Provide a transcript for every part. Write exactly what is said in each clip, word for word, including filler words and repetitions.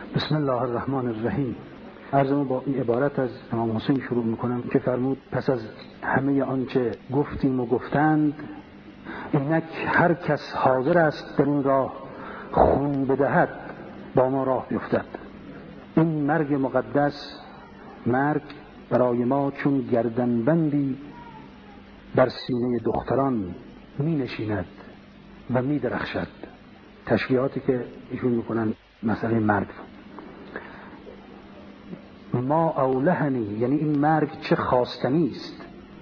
بسم الله الرحمن الرحیم. عرضمو با این عبارت از امام حسین شروع میکنم که فرمود پس از همه آنچه گفتیم و گفتند، اینک هر کس حاضر است در این راه خون بدهد با ما راه بیفتد. این مرگ مقدس، مرگ برای ما چون گردنبندی بر سینه دختران می نشیند و می درخشد. تشبیهاتی که ایشون میکنن مسئله مرگ. ما اولهنی، یعنی این مرگ چه خواستنی است.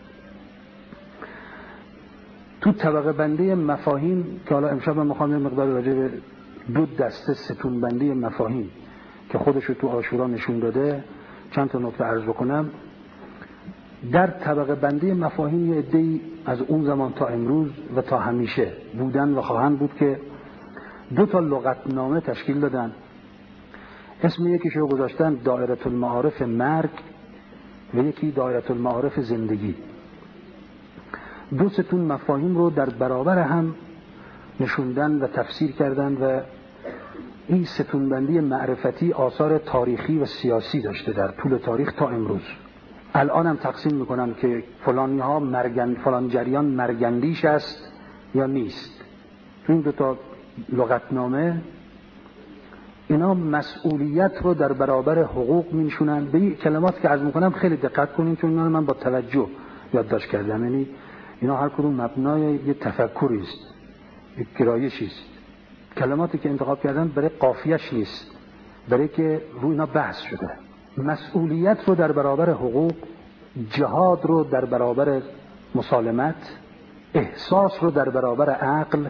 تو طبقه بندی مفاهیم که حالا امشب من میخوام یه مقدار راجع به دو دسته ستون بندی مفاهیم که خودشو تو عاشورا نشون داده چند تا نکته عرض بکنم. در طبقه بندی مفاهیم یه عده‌ای از اون زمان تا امروز و تا همیشه بودن و خواهند بود که دو تا لغتنامه تشکیل دادن. اسم یکیشو گذاشتن دایره المعارف مرگ و یکی دایره المعارف زندگی. دو ستون مفاهیم رو در برابر هم نشوندن و تفسیر کردن و این ستون بندی معرفتی آثار تاریخی و سیاسی داشته در طول تاریخ تا امروز. الان هم تقسیم میکنم که فلانی ها مرگند، فلان جریان مرگندیش است یا نیست. این دو تا لغتنامه اینا مسئولیت رو در برابر حقوق میشونن. به این کلمات که عرض میکنم خیلی دقت کنین چون اینا من با توجه یادداشت کردم. یعنی اینا هر کدوم مبنای یه تفکری است، یک گرایشی است. کلماتی که انتخاب کردم برای قافیه‌اش نیست، برای که روی اینا بحث شده. مسئولیت رو در برابر حقوق، جهاد رو در برابر مسالمت، احساس رو در برابر عقل،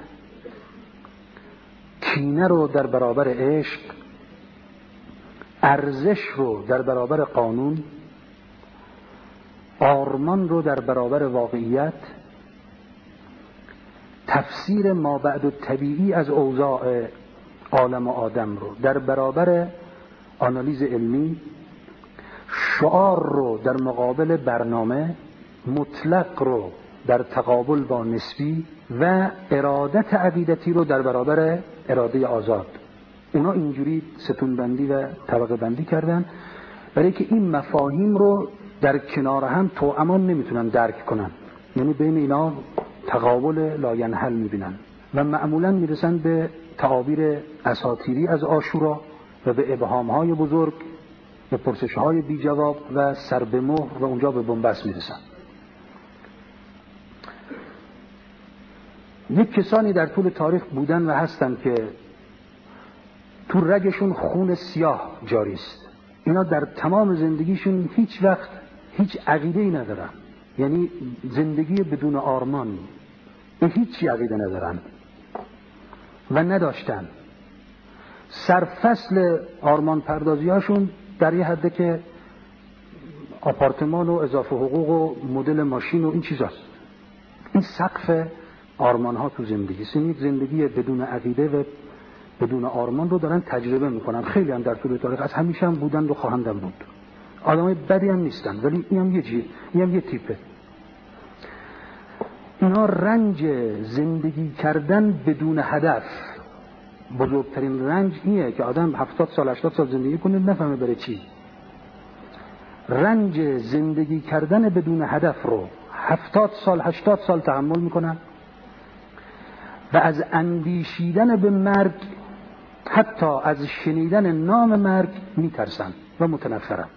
کینه رو در برابر عشق، ارزش رو در برابر قانون، آرمان رو در برابر واقعیت، تفسیر مابعد الطبیعی از اوضاع عالم و آدم رو در برابر آنالیز علمی، شعار رو در مقابل برنامه، مطلق رو در تقابل با نسبی و ارادت عقیدتی رو در برابر اراده آزاد. اونا اینجوری ستون بندی و طبقه بندی کردن برای که این مفاهیم رو در کنار هم توامان نمیتونن درک کنن. یعنی بین اینا تقابل لاینحل میبینن و معمولا میرسن به تعابیر اساطیری از عاشورا و به ابهامهای بزرگ، به پرسشهای بی جواب و سر به مهر و اونجا به بنبست میرسن. یک کسانی در طول تاریخ بودن و هستن که تو رگشون خون سیاه جاری است. اینا در تمام زندگیشون هیچ وقت هیچ عقیده‌ای ندارن. یعنی زندگی بدون آرمان، به هیچ عقیده ندارن و نداشتن. سرفصل آرمان پردازی هاشون در یه حده که آپارتمان و اضافه حقوق و مدل ماشین و این چیزاست. این سقف آرمان ها تو زندگی است. یک زندگی بدون عقیده و بدون آرمان رو دارن تجربه میکنن. خیلی هم در طول تاریخ از همیشه هم بودن و خواهند هم بود. آدمای بدی هم نیستن، ولی این هم یه جی، این هم یه تیپه. اینا رنج زندگی کردن بدون هدف، بزرگترین رنج اینه که آدم هفتاد سال هشتاد سال زندگی کنه نفهمه برای چی. رنج زندگی کردن بدون هدف رو هفتاد سال هشتاد سال تحمل میکنن و از اندیشیدن به مرگ، حتی از شنیدن نام مرگ میترسن و متنفرن.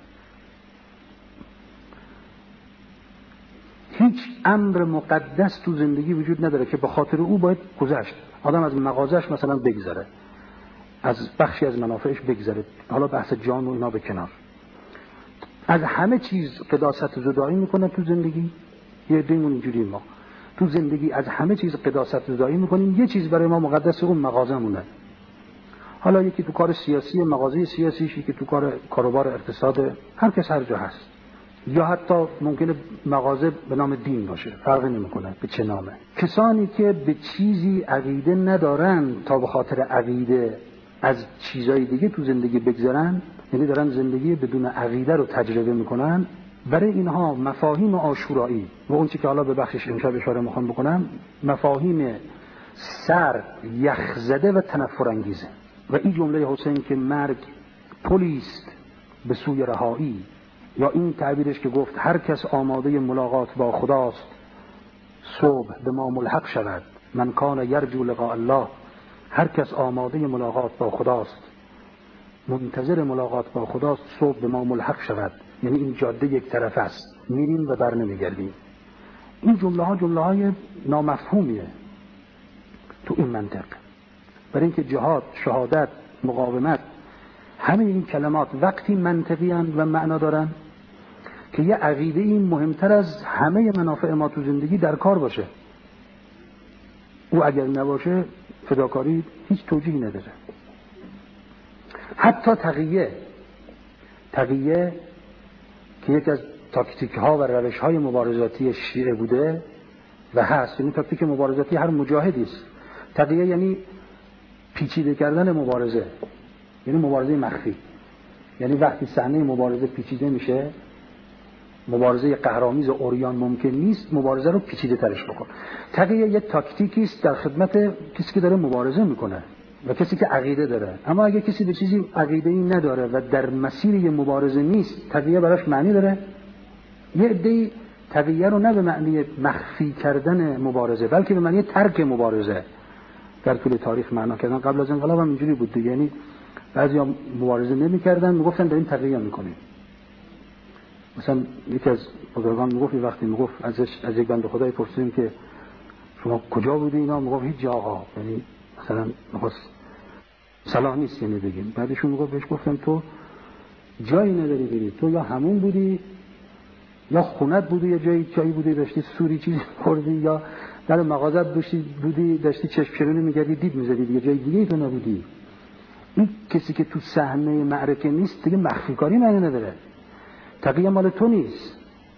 هیچ امر مقدس تو زندگی وجود نداره که به خاطر او باید گذشت. آدم از مغازش مثلا بگذره، از بخشی از منافعش بگذره، حالا بحث جان و اینا به کنار. از همه چیز قداست زدایی میکنه تو زندگی. یه دیمون اینجوری ما تو زندگی از همه چیز قداست زدایی میکنیم. یه چیز برای ما مقدس، اون مغازمونه. حالا یکی تو کار سیاسی، مغازه سیاسیش، یکی تو کار کاروبار اقتصاد، هر کس هر جا هست. یا حتی ممکنه مغازه به نام دین باشه، فرقی نمیکنه به چه نامه. کسانی که به چیزی عقیده ندارن تا به خاطر عقیده از چیزای دیگه تو زندگی بگذرن، یعنی دارن زندگی بدون عقیده رو تجربه میکنن، برای اینها مفاهیم عاشورایی و اون چی که حالا به بخشش امشب اشاره میخوام بکنم، مفاهیم سر یخزده و تنفر انگیزه. و این جمله حسین که مرگ پلیست به سوی رهایی. یا این تعبیرش که گفت هر کس آماده ملاقات با خداست صبح به ما ملحق شود. من کان یرجو لقاء الله، هر کس آماده ملاقات با خداست، منتظر ملاقات با خداست، صبح به ما ملحق شود. یعنی این جاده یک طرف است، میریم و بر نمیگردیم. این جمله ها جمله های نامفهومیه تو این منطق، برای اینکه جهاد، شهادت، مقاومت، همه این کلمات وقتی منطقی هستند و معنا دارن که یه عقیده این مهمتر از همه منافع ما تو زندگی در کار باشه. او اگر نباشه فداکاری هیچ توجیهی نداره. حتی تقیه تقیه که یکی از تاکتیک ها و روش های مبارزاتی شیعه بوده و هست، یعنی تاکتیک مبارزاتی هر مجاهدی است. تقیه یعنی پیچیده کردن مبارزه، یعنی مبارزه مخفی. یعنی وقتی صحنه مبارزه پیچیده میشه، مبارزه قهرآمیز و عریان ممکن نیست، مبارزه رو پیچیده ترش بکن. تقیه یه تاکتیکی است در خدمت کسی که داره مبارزه میکنه و کسی که عقیده داره. اما اگه کسی به چیزی عقیده ای نداره و در مسیر یه مبارزه نیست، تقیه براش معنی داره؟ یه عده‌ای تقیه رو نه به معنی مخفی کردن مبارزه، بلکه به معنی ترک مبارزه در طول تاریخ معنا کردن. قبل از انقلاب هم اینجوری بود دیگه، یعنی بعضیا مبارزه نمی‌کردن، میگفتن داریم تقیه میکنیم. مثلا یکی از بزرگان میگفت وقتی میگفت ازش از یک بنده خدای پرسیدیم که شما کجا بودی؟ اینا میگفت هیچ جا آقا، یعنی مثلا میخواست صلاح نیست یعنی بگیم. بعدشون میگفت بهش گفتم تو جایی نداری بری، تو یا همون بودی یا خونت بودی یا جایی چایی بودی داشتی سوری چیزی خوردی، یا در مغازت داشتی بودی داشتی چشم چرونی میگردی دید میزدی دیگه، جای دیگه ای تو نبودی. این کسی که تو صحنه معرکه نیست دیگه مخفی کاری معنی نداره. تقیه مال تو نیست،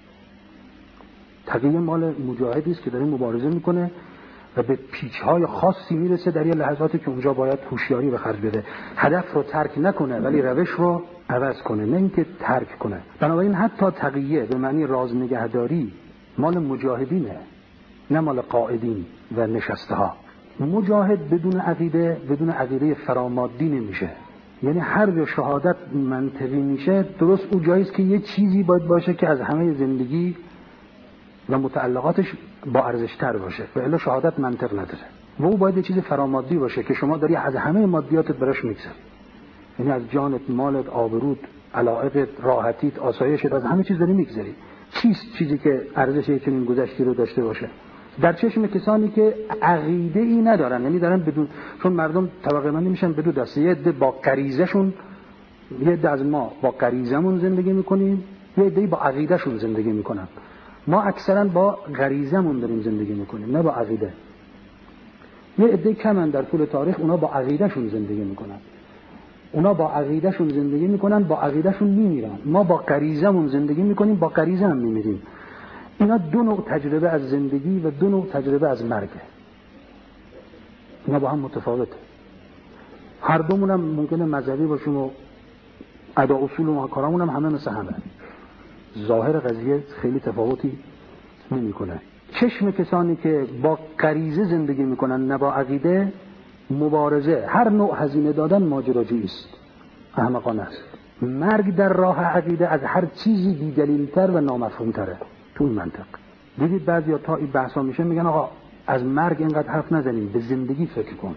تقیه مال مجاهدی است که داره مبارزه میکنه و به پیچ‌های خاصی میرسه در یه لحظاتی که اونجا باید هوشیاری به خرج بده، هدف رو ترک نکنه ولی روش رو عوض کنه، نه اینکه ترک کنه. بنابراین حتی تقیه به معنی راز نگهداری مال مجاهدینه، نه مال قائدین و نشسته ها. مجاهد بدون عقیده، بدون عقیده فرامادی نمیشه. یعنی هر جا شهادت منطقی میشه درست اون جایی است که یه چیزی باید باشه که از همه زندگی و متعلقاتش با ارزش تر باشه، و الا شهادت منطق نداره. و او باید یه چیز فرامادی باشه که شما داری از همه مادیاتت براش میگذری، یعنی از جانت، مالت، آبرود، علایقت، راحتیت، آسایشت، از همه چیز داری میگذری. چیست چیزی که ارزش چنین گذشتی رو داشته باشه؟ در چشم کسانی که عقیده ای ندارن، یعنی دارن بدون، چون مردم طبقه بندی میشن به دو دسته، یه عده با غریزه‌شون، یه عده از ما با غریزمون زندگی میکنیم، یه عده با عقیده‌شون زندگی میکنن. ما اکثرا با غریزمون داریم زندگی میکنیم، نه با عقیده. یه عده کمن در طول تاریخ اونا با عقیده‌شون زندگی میکنن. اونا با عقیده‌شون زندگی میکنن، با عقیده‌شون میمیرن. ما با غریزمون زندگی میکنیم، با غریزه هم میمیریم. اینا دو نوع تجربه از زندگی و دو نوع تجربه از مرگه. اینا با هم متفاوته. هر دومون هم ممکنه مذهبی باشیم و ادا اصول و کارامون هم همه مثل همه. ظاهر قضیه خیلی تفاوتی نمی‌کنه. چشم کسانی که با غریزه زندگی میکنن نه با عقیده، مبارزه، هر نوع هزینه دادن ماجراجویی است، احمقانه است. مرگ در راه عقیده از هر چیزی بی‌دلیل‌تر و نامفهوم‌تره. تو این منطق دیدید بعضیا تا این بحثا میشه میگن آقا از مرگ اینقدر حرف نزنیم، به زندگی فکر کن.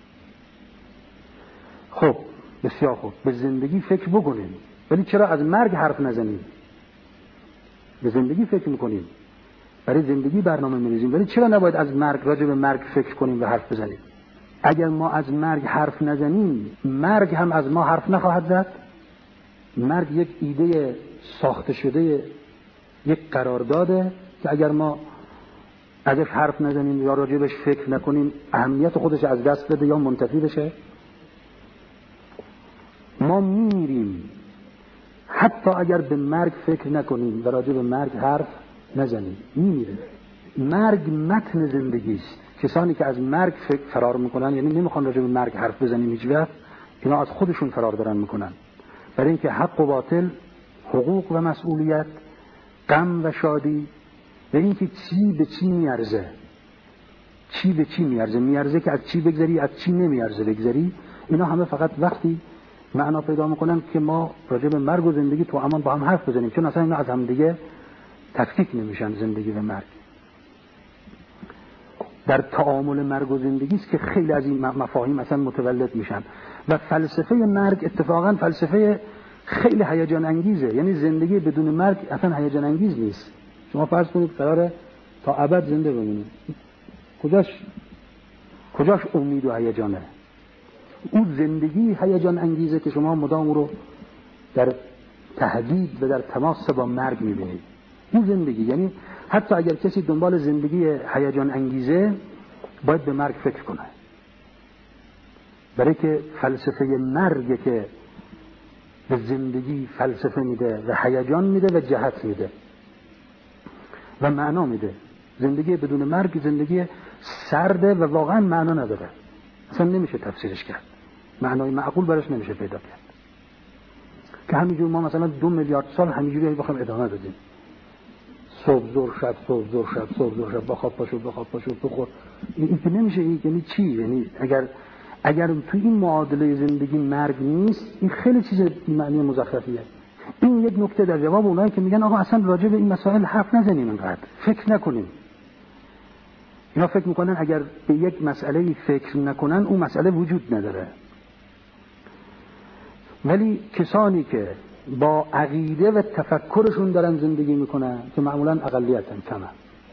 خب بسیار خوب، به زندگی فکر بکنیم، ولی چرا از مرگ حرف نزنیم؟ به زندگی فکر میکنیم، برای زندگی برنامه میریزیم، ولی چرا نباید از مرگ، راجع به مرگ فکر کنیم و حرف بزنیم؟ اگر ما از مرگ حرف نزنیم، مرگ هم از ما حرف نخواهد زد. مرگ یک ایده ساخته شده، یک قرارداده که اگر ما ازش حرف نزنیم یا راجبش فکر نکنیم اهمیت خودش از دست بده یا منتفی بشه. ما میمیریم حتی اگر به مرگ فکر نکنیم و راجب مرگ حرف نزنیم، میمیریم. مرگ متن زندگی است. کسانی که از مرگ فکر فرار میکنن، یعنی نمیخوان راجب مرگ حرف بزنیم هیچ وقت، اینا از خودشون فرار دارن میکنن، برای اینکه حق و باطل، حقوق و مسئولیت، غم و شادی، و اینکه چی به چی میارزه، چی به چی میارزه، میارزه که از چی بگذری، از چی نمیارزه بگذری، اینا همه فقط وقتی معنا پیدا میکنن که ما راجع به مرگ و زندگی تو امان با هم حرف بزنیم، چون اصلا اینا از هم دیگه تفکیک نمیشن. زندگی و مرگ در تعامل مرگ و زندگی است که خیلی از این مفاهیم اصلا متولد میشن. و فلسفه مرگ اتفاقا فلسفه خیلی هیجان انگیزه. یعنی زندگی بدون مرگ اصلا هیجان انگیز نیست. شما فرض کنید قراره تا ابد زنده بمونید، کجاش کجاش امید و هیجانه؟ اون زندگی هیجان انگیزه که شما مدام رو در تهدید و در تماس با مرگ میبینید. این زندگی، یعنی حتی اگر کسی دنبال زندگی هیجان انگیزه باید به مرگ فکر کنه، برای که فلسفه مرگ که به زندگی فلسفه میده و هیجان میده و جهت میده و معنا میده. زندگی بدون مرگ زندگی سرده و واقعا معنا نداره، اصلا نمیشه تفسیرش کرد، معنای معقول برش نمیشه پیدا کرد. که همینجور ما مثلا دو میلیارد سال همینجوری بخوایم ادامه بدیم، صبح زور شب صبح زور شب صبح زور شب بخواب پاشو بخواب پاشو بخور، این که نمیشه. این یعنی چی؟ یعنی اگر اگر تو این معادله زندگی مرگ نیست، این خیلی چیز معنی مزخرفیه. این یک نکته در جواب اونایی که میگن آقا اصلا راجع به این مسائل حرف نزنیم، انقدر فکر نکنیم. اینا فکر میکنن اگر به یک مسئله فکر نکنن اون مسئله وجود نداره. ولی کسانی که با عقیده و تفکرشون دارن زندگی میکنن که معمولا اقلیتن، کمن،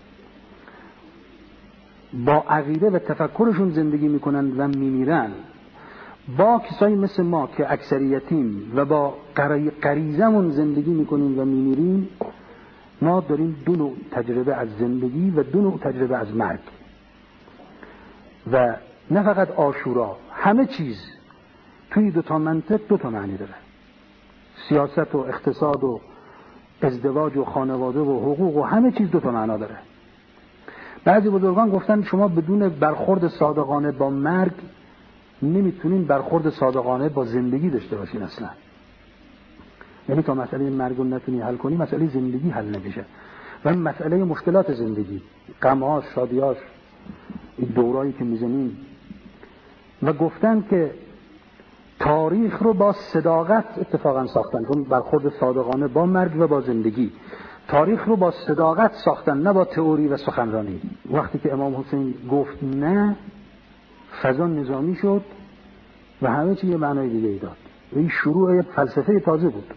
با عقیده و تفکرشون زندگی میکنن و میمیرن، با کسایی مثل ما که اکثریتیم و با غریزمون زندگی میکنیم و میمیریم، ما داریم دو نوع تجربه از زندگی و دو نوع تجربه از مرگ. و نه فقط عاشورا، همه چیز توی دو تا منطق دو تا معنی داره. سیاست و اقتصاد و ازدواج و خانواده و حقوق و همه چیز دو تا معنا داره. بعضی بزرگان گفتن شما بدون برخورد صادقانه با مرگ نمیتونین برخورد صادقانه با زندگی داشته باشین اصلا. یعنی تا مسئله مرگ رو نتونی حل کنی، مسئله زندگی حل نمیشه. و مسئله مشکلات زندگی، غم‌هاش، شادی‌هاش، این دورایی که میزنیم. و گفتن که تاریخ رو با صداقت اتفاقا ساختن، چون برخورد صادقانه با مرگ و با زندگی. تاریخ رو با صداقت ساختن، نه با تئوری و سخنرانی. وقتی که امام حسین گفت نه، فضا نظامی شد و همه چی یه معنای دیگه ای داد. و این شروع فلسفه تازه بود.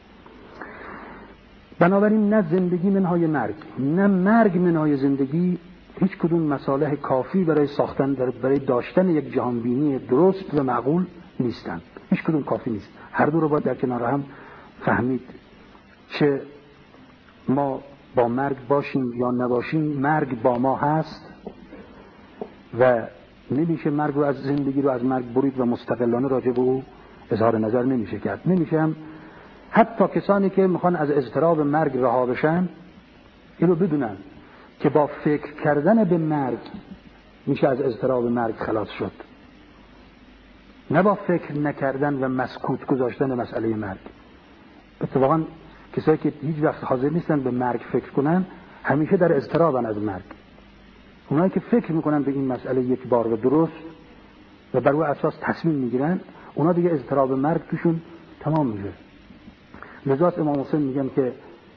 بنابراین نه زندگی منهای مرگ، نه مرگ منهای زندگی، هیچ کدوم مصالح کافی برای ساختن، برای داشتن یک جهانبینی درست و معقول نیستند. هیچ کدوم کافی نیست. هر دو رو باید در کنار هم فهمید. چه ما با مرگ باشیم یا نباشیم، مرگ با ما هست و نمیشه مرگ رو از زندگی رو از مرگ برید و مستقلانه راجع به او اظهار نظر نمیشه کرد. نمیشه هم حتی کسانی که میخوان از اضطراب مرگ رها بشن این رو بدونن که با فکر کردن به مرگ میشه از اضطراب مرگ خلاص شد، نه با فکر نکردن و مسکوت گذاشتن مسئله مرگ. اتفاقا کسایی که هیچ وقت حاضر نیستن به مرگ فکر کنن همیشه در اضطرابن از مرگ. اونایی که فکر میکنن به این مسئله یک بار و درست و بر روی اساس تصمیم میگیرن، اونا دیگه اضطراب مرگ توشون تمام میشه. لذا امام حسین میگن که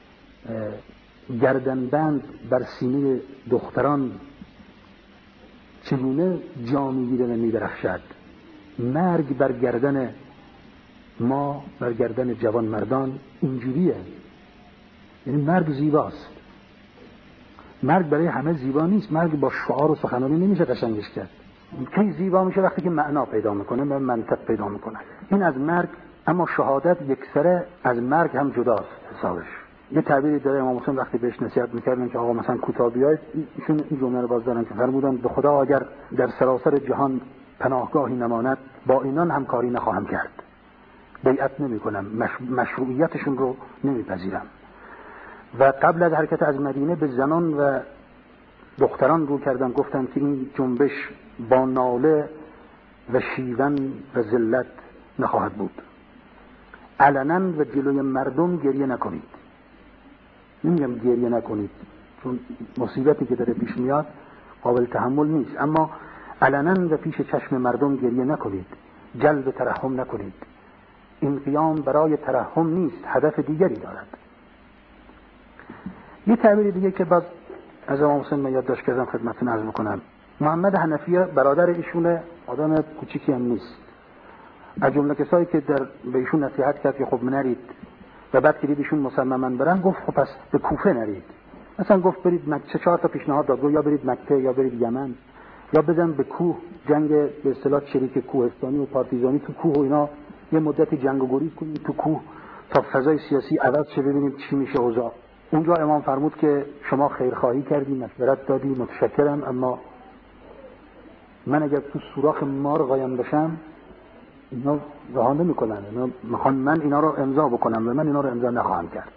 گردنبند بر سینه دختران چگونه جا میگیره و میدرخشد، مرگ بر گردن ما، بر گردن جوان مردان اینجوریه. یعنی مرگ زیباست. مرگ برای همه زیبا نیست. مرگ با شعار و سخنرانی نمیشه قشنگش کرد. کی زیبا میشه؟ وقتی که معنا پیدا میکنه و منطق پیدا میکنه. این از مرگ. اما شهادت یکسره از مرگ هم جداست حسابش. یه تعبیری داره امام حسین وقتی بهش نصیحت میکردن که آقا مثلا کوتاه بیاید، ایشون این جمله رو باز دارن که فرمودن به خدا اگر در سراسر جهان پناهگاهی نماند با اینان همکاری نخواهم کرد، بیعت نمی کنم، مش... مشروعیتشون رو نمیپذیرم. و قبل از حرکت از مدینه به زنان و دختران رو کردن، گفتن که این جنبش با ناله و شیون و ذلت نخواهد بود. علنا و جلوی مردم گریه نکنید. نمیگم گریه نکنید چون مصیبتی که داره پیش میاد قابل تحمل نیست، اما علنا و پیش چشم مردم گریه نکنید، جلب ترحم نکنید. این قیام برای ترحم نیست، هدف دیگری دارد. یه تعبیر دیگه که بعد از امام حسین من یادداشت کردم خدمتتون عرض میکنم. محمد حنفی برادر ایشونه، آدم کوچیکی هم نیست. از جمله کسایی که در به ایشون نصیحت کرد که خب نرید و بعد که دید ایشون مصمما برن، گفت خب پس به کوفه نرید. مثلا گفت برید مکه، چهار تا پیشنهاد داد، یا برید مکه یا برید یمن یا بزن به کوه، جنگ به اصطلاح شریک کوهستانی و پارتیزانی تو کوه و اینا یه مدتی جنگ و گریز کنید تو کوه تا فضای سیاسی عوض شه، ببینیم چی میشه اوضاع. اونجا امام فرمود که شما خیرخواهی کردی، مشورت دادی، متشکرم، اما من اگر تو سوراخ مار قایم بشم اینا رها نمی‌کنن، اینا میخوان من اینا رو امضا بکنم و من اینا رو امضا نخواهم کرد.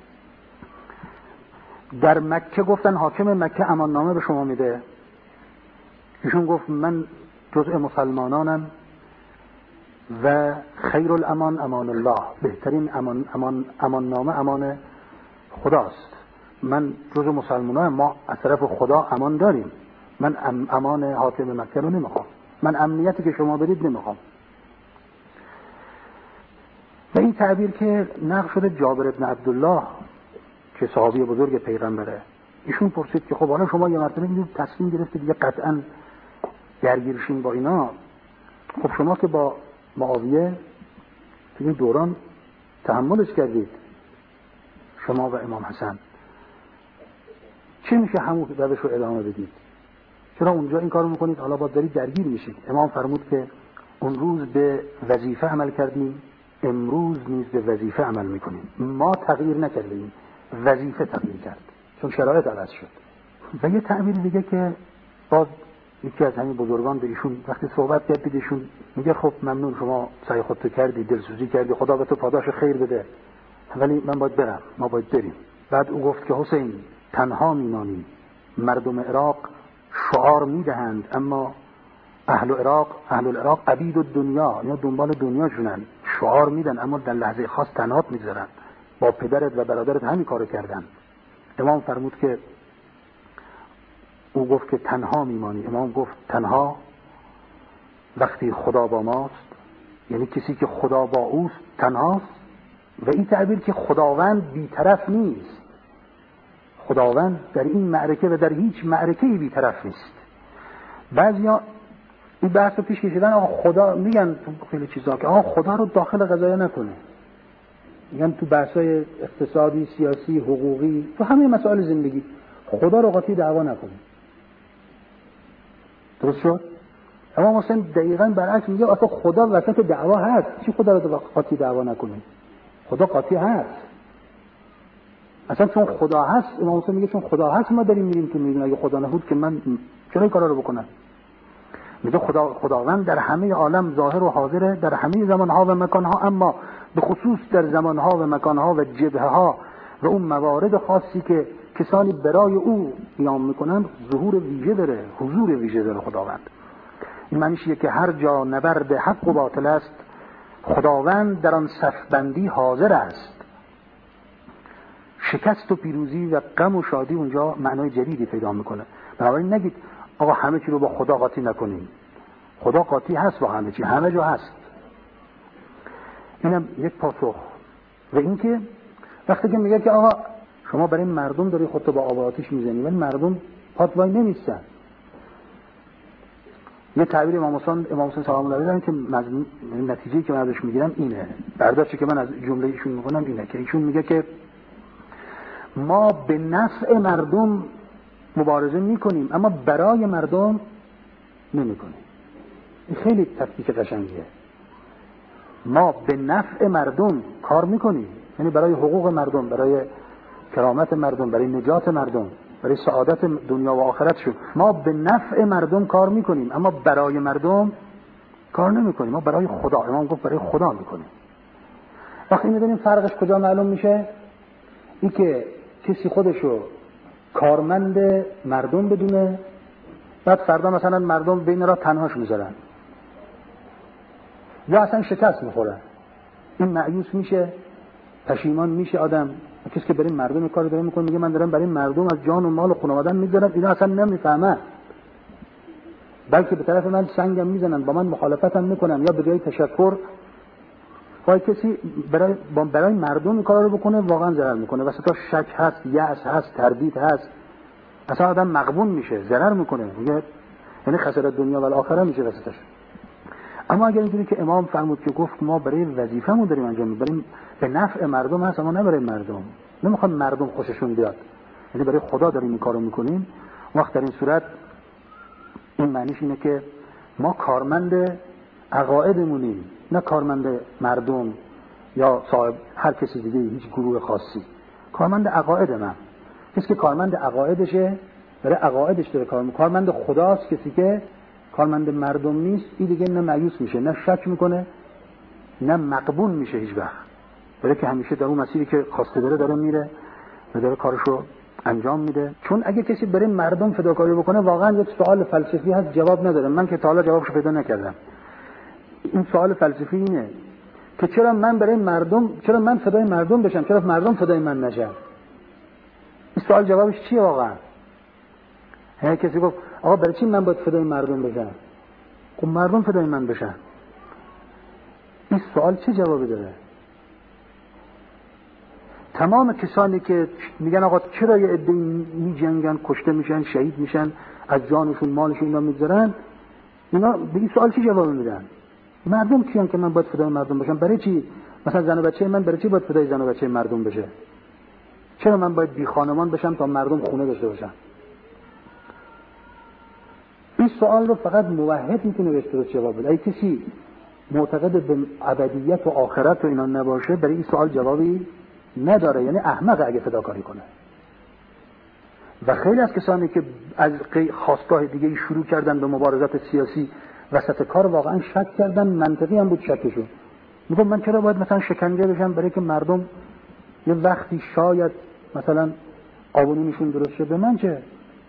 در مکه گفتن حاکم مکه امان نامه به شما میده، ایشون گفت من جزء مسلمانانم و خیر الامان امان الله، بهترین امان امان امان نامه امان خداست. من جزء مسلمانانم، ما از طرف خدا امان داریم، من امان حاکم مکه رو نمیخوام، من امنیتی که شما برید نمیخوام. و این تعبیر که نقل شده جابر ابن عبدالله که صحابی بزرگ پیغمبره، ایشون پرسید که خب حالا شما یه مرتبه اینجور تصمیم گرفتید دیگه قطعاً درگیرشین با اینا، خب شما که با معاویه تو این دوران تحملش کردید، شما و امام حسن، چه میشه همون روش رو ادامه بدید؟ چرا اونجا این کارو میکنید حالا باید دارید درگیر میشید؟ امام فرمود که اون روز به وظیفه عمل کردیم، امروز نیز به وظیفه عمل میکنیم. ما تغییر نکردیم، وظیفه تغییر کرد چون شرایط عوض شد. و یه تعبیر دیگه که باز یکی از همین بزرگان به ایشون وقتی صحبت کرد، ایشون میگه خب ممنون شما سعی خودتو کردی، دلسوزی کردی، خدا به تو پاداش خیر بده، ولی من باید برم، ما باید بریم. بعد او گفت که حسین تنها میمانی، مردم عراق شعار میدهند اما اهل عراق اهل العراق عبید الدنیا، یا دنبال دنیا شونن، شعار میدن اما در لحظه خاص تنهات میذارن. با پدرت و برادرت همین کارو کردن. امام فرمود که او گفت که تنها میمانی، امام گفت تنها وقتی خدا با ماست، یعنی کسی که خدا با اوست تنهاست. و این تعبیر که خداوند بی‌طرف نیست، خداوند در این معرکه و در هیچ معرکه‌ای بی‌طرف نیست. بعضیا این بحث رو پیش کشیدن، آقا خدا میگن تو خیلی چیزا که آقا خدا رو داخل قضایا نکنه، میگن تو بحث‌های اقتصادی، سیاسی، حقوقی، تو همه مسائل زندگی خدا رو قاطی دعوا نکنه. درست شد؟ اما مثلا دقیقاً برعکس میگه آخه خدا وسط دعوا هست، چی خدا رو قاطی دعوا نکنه؟ خدا قاطی هست. اصلا چون خدا هست، امام حسین میگه چون خدا هست ما داریم میریم تو میدون، اگه خدا نبود که من چرا این کارا رو بکنم؟ میگه خدا خداوند در همه عالم ظاهر و حاضره، در همه زمانها و مکانها، اما به خصوص در زمانها و مکانها و جبهه‌ها و اون موارد خاصی که کسانی برای او قیام میکنن ظهور ویژه داره، حضور ویژه داره خداوند. این معنیشه که هر جا نبرد حق و باطل است خداوند در آن صفبندی حاضر است. شکست و پیروزی و غم و شادی اونجا معنای جدیدی پیدا میکنه. بنابراین نگید آقا همه چی رو با خدا قاطی نکنیم، خدا قاطی هست با همه چی، همه جا هست. اینم یک پاسخ. و اینکه وقتی که میگه که آقا شما برای مردم داری خودتو با آب و آتش میزنی ولی مردم پات وای نمیستن. یه تعبیر امام حسین امام حسین سلام الله علیه که مضمون نتیجه‌ای که من ازش میگیرم اینه، برداشتی که من از جمله ایشون میکنم اینه که ایشون میگه که ما به نفع مردم مبارزه میکنیم اما برای مردم نمیکنیم. این خیلی تفکیک قشنگیه. ما به نفع مردم کار میکنیم، یعنی برای حقوق مردم، برای کرامت مردم، برای نجات مردم، برای سعادت دنیا و آخرتشون، ما به نفع مردم کار میکنیم اما برای مردم کار نمیکنیم، ما برای خدا، امام گفت برای خدا میکنیم. وقتی میدونیم فرقش کجا معلوم میشه؟ این که کسی خودشو کارمند مردم بدونه، بعد فردا مثلا مردم بین را تنهاش میذارن یا اصلا شکست میخوره، این مایوس میشه، پشیمان میشه آدم. کسی که برای مردم کار داره میکنه میگه من دارم برای مردم از جان و مال و خانواده‌ام میذارم، اینا اصلا نمیفهمن، بلکه به طرف من سنگم میزنن، با من مخالفتم میکنن، یا به جای تشکر وای کسی برای برای مردم این کارا رو بکنه واقعا ضرر میکنه. وسطش شک هست، یأس هست، تردید هست، اصلا آدم مغبون میشه، ضرر میکنه، میگه یعنی خسارت دنیا و آخرت میشه وسطش. اما اگر اینجوری که امام فرمود که گفت ما برای وظیفه‌مون داریم انجام میدیم، به نفع مردم هست اما نه برای مردم، نمیخوام مردم خوششون بیاد، یعنی برای خدا داریم این کارو میکنیم، وقت در این صورت این معنیش اینه که ما کارمند عقایدمونیم، نه کارمند مردم یا صاحب هر کسی دیگه، هیچ گروه خاصی. کارمند عقاید من، کسی که کارمند عقایدشه برای عقایدش داره کار میکنه. کارمند خداست کسی که کارمند مردم نیست، این دیگه نه مایوس میشه، نه شک میکنه، نه مقبول میشه هیچ وقت، برای که همیشه در اون مسیری که خواسته داره داره میره و داره کارشو انجام میده. چون اگه کسی برای مردم فداکاری بکنه، واقعا یک سوال فلسفی هست جواب نداره، من که تا حالا جوابشو پیدا نکردم. این سوال فلسفی اینه که چرا من برای مردم، چرا من فدای مردم بشم، چرا مردم فدای من نشن؟ این سوال جوابش چیه واقعا؟ هر کسی گفت آقا برای چی من باید فدای مردم بشم؟ خب مردم فدای من بشن. این سوال چه جوابی داره؟ تمام کسانی که میگن آقا چرا یه عده می جنگن، کشته میشن، شهید میشن، از جانشون مالشون اینا میذارن، اینا به این سوال چی جواب میدن؟ مردم کیان که من باید فدای مردم بشم؟ برای چی؟ مثلا زن و بچه من برای چی باید فدای زن و بچه مردم بشه؟ چرا من باید بی خانمان بشم تا مردم خونه داشته باشن؟ این سوال رو فقط موحد میتونه بهش درست جواب بده. اگه کسی معتقد به ابدیت و آخرت و اینا نباشه، برای این سوال جوابی نداره، یعنی احمق اگه فداکاری کنه. و خیلی از کسانی که از خواستگاه دیگه شروع کردن به مبارزات سیاسی وسط کار واقعا شک کردن، منطقی هم بود شکشون. میگم من چرا باید مثلا شکنجه بشم برای که مردم یه وقتی شاید مثلا آبونونشون درست شه، به من چه؟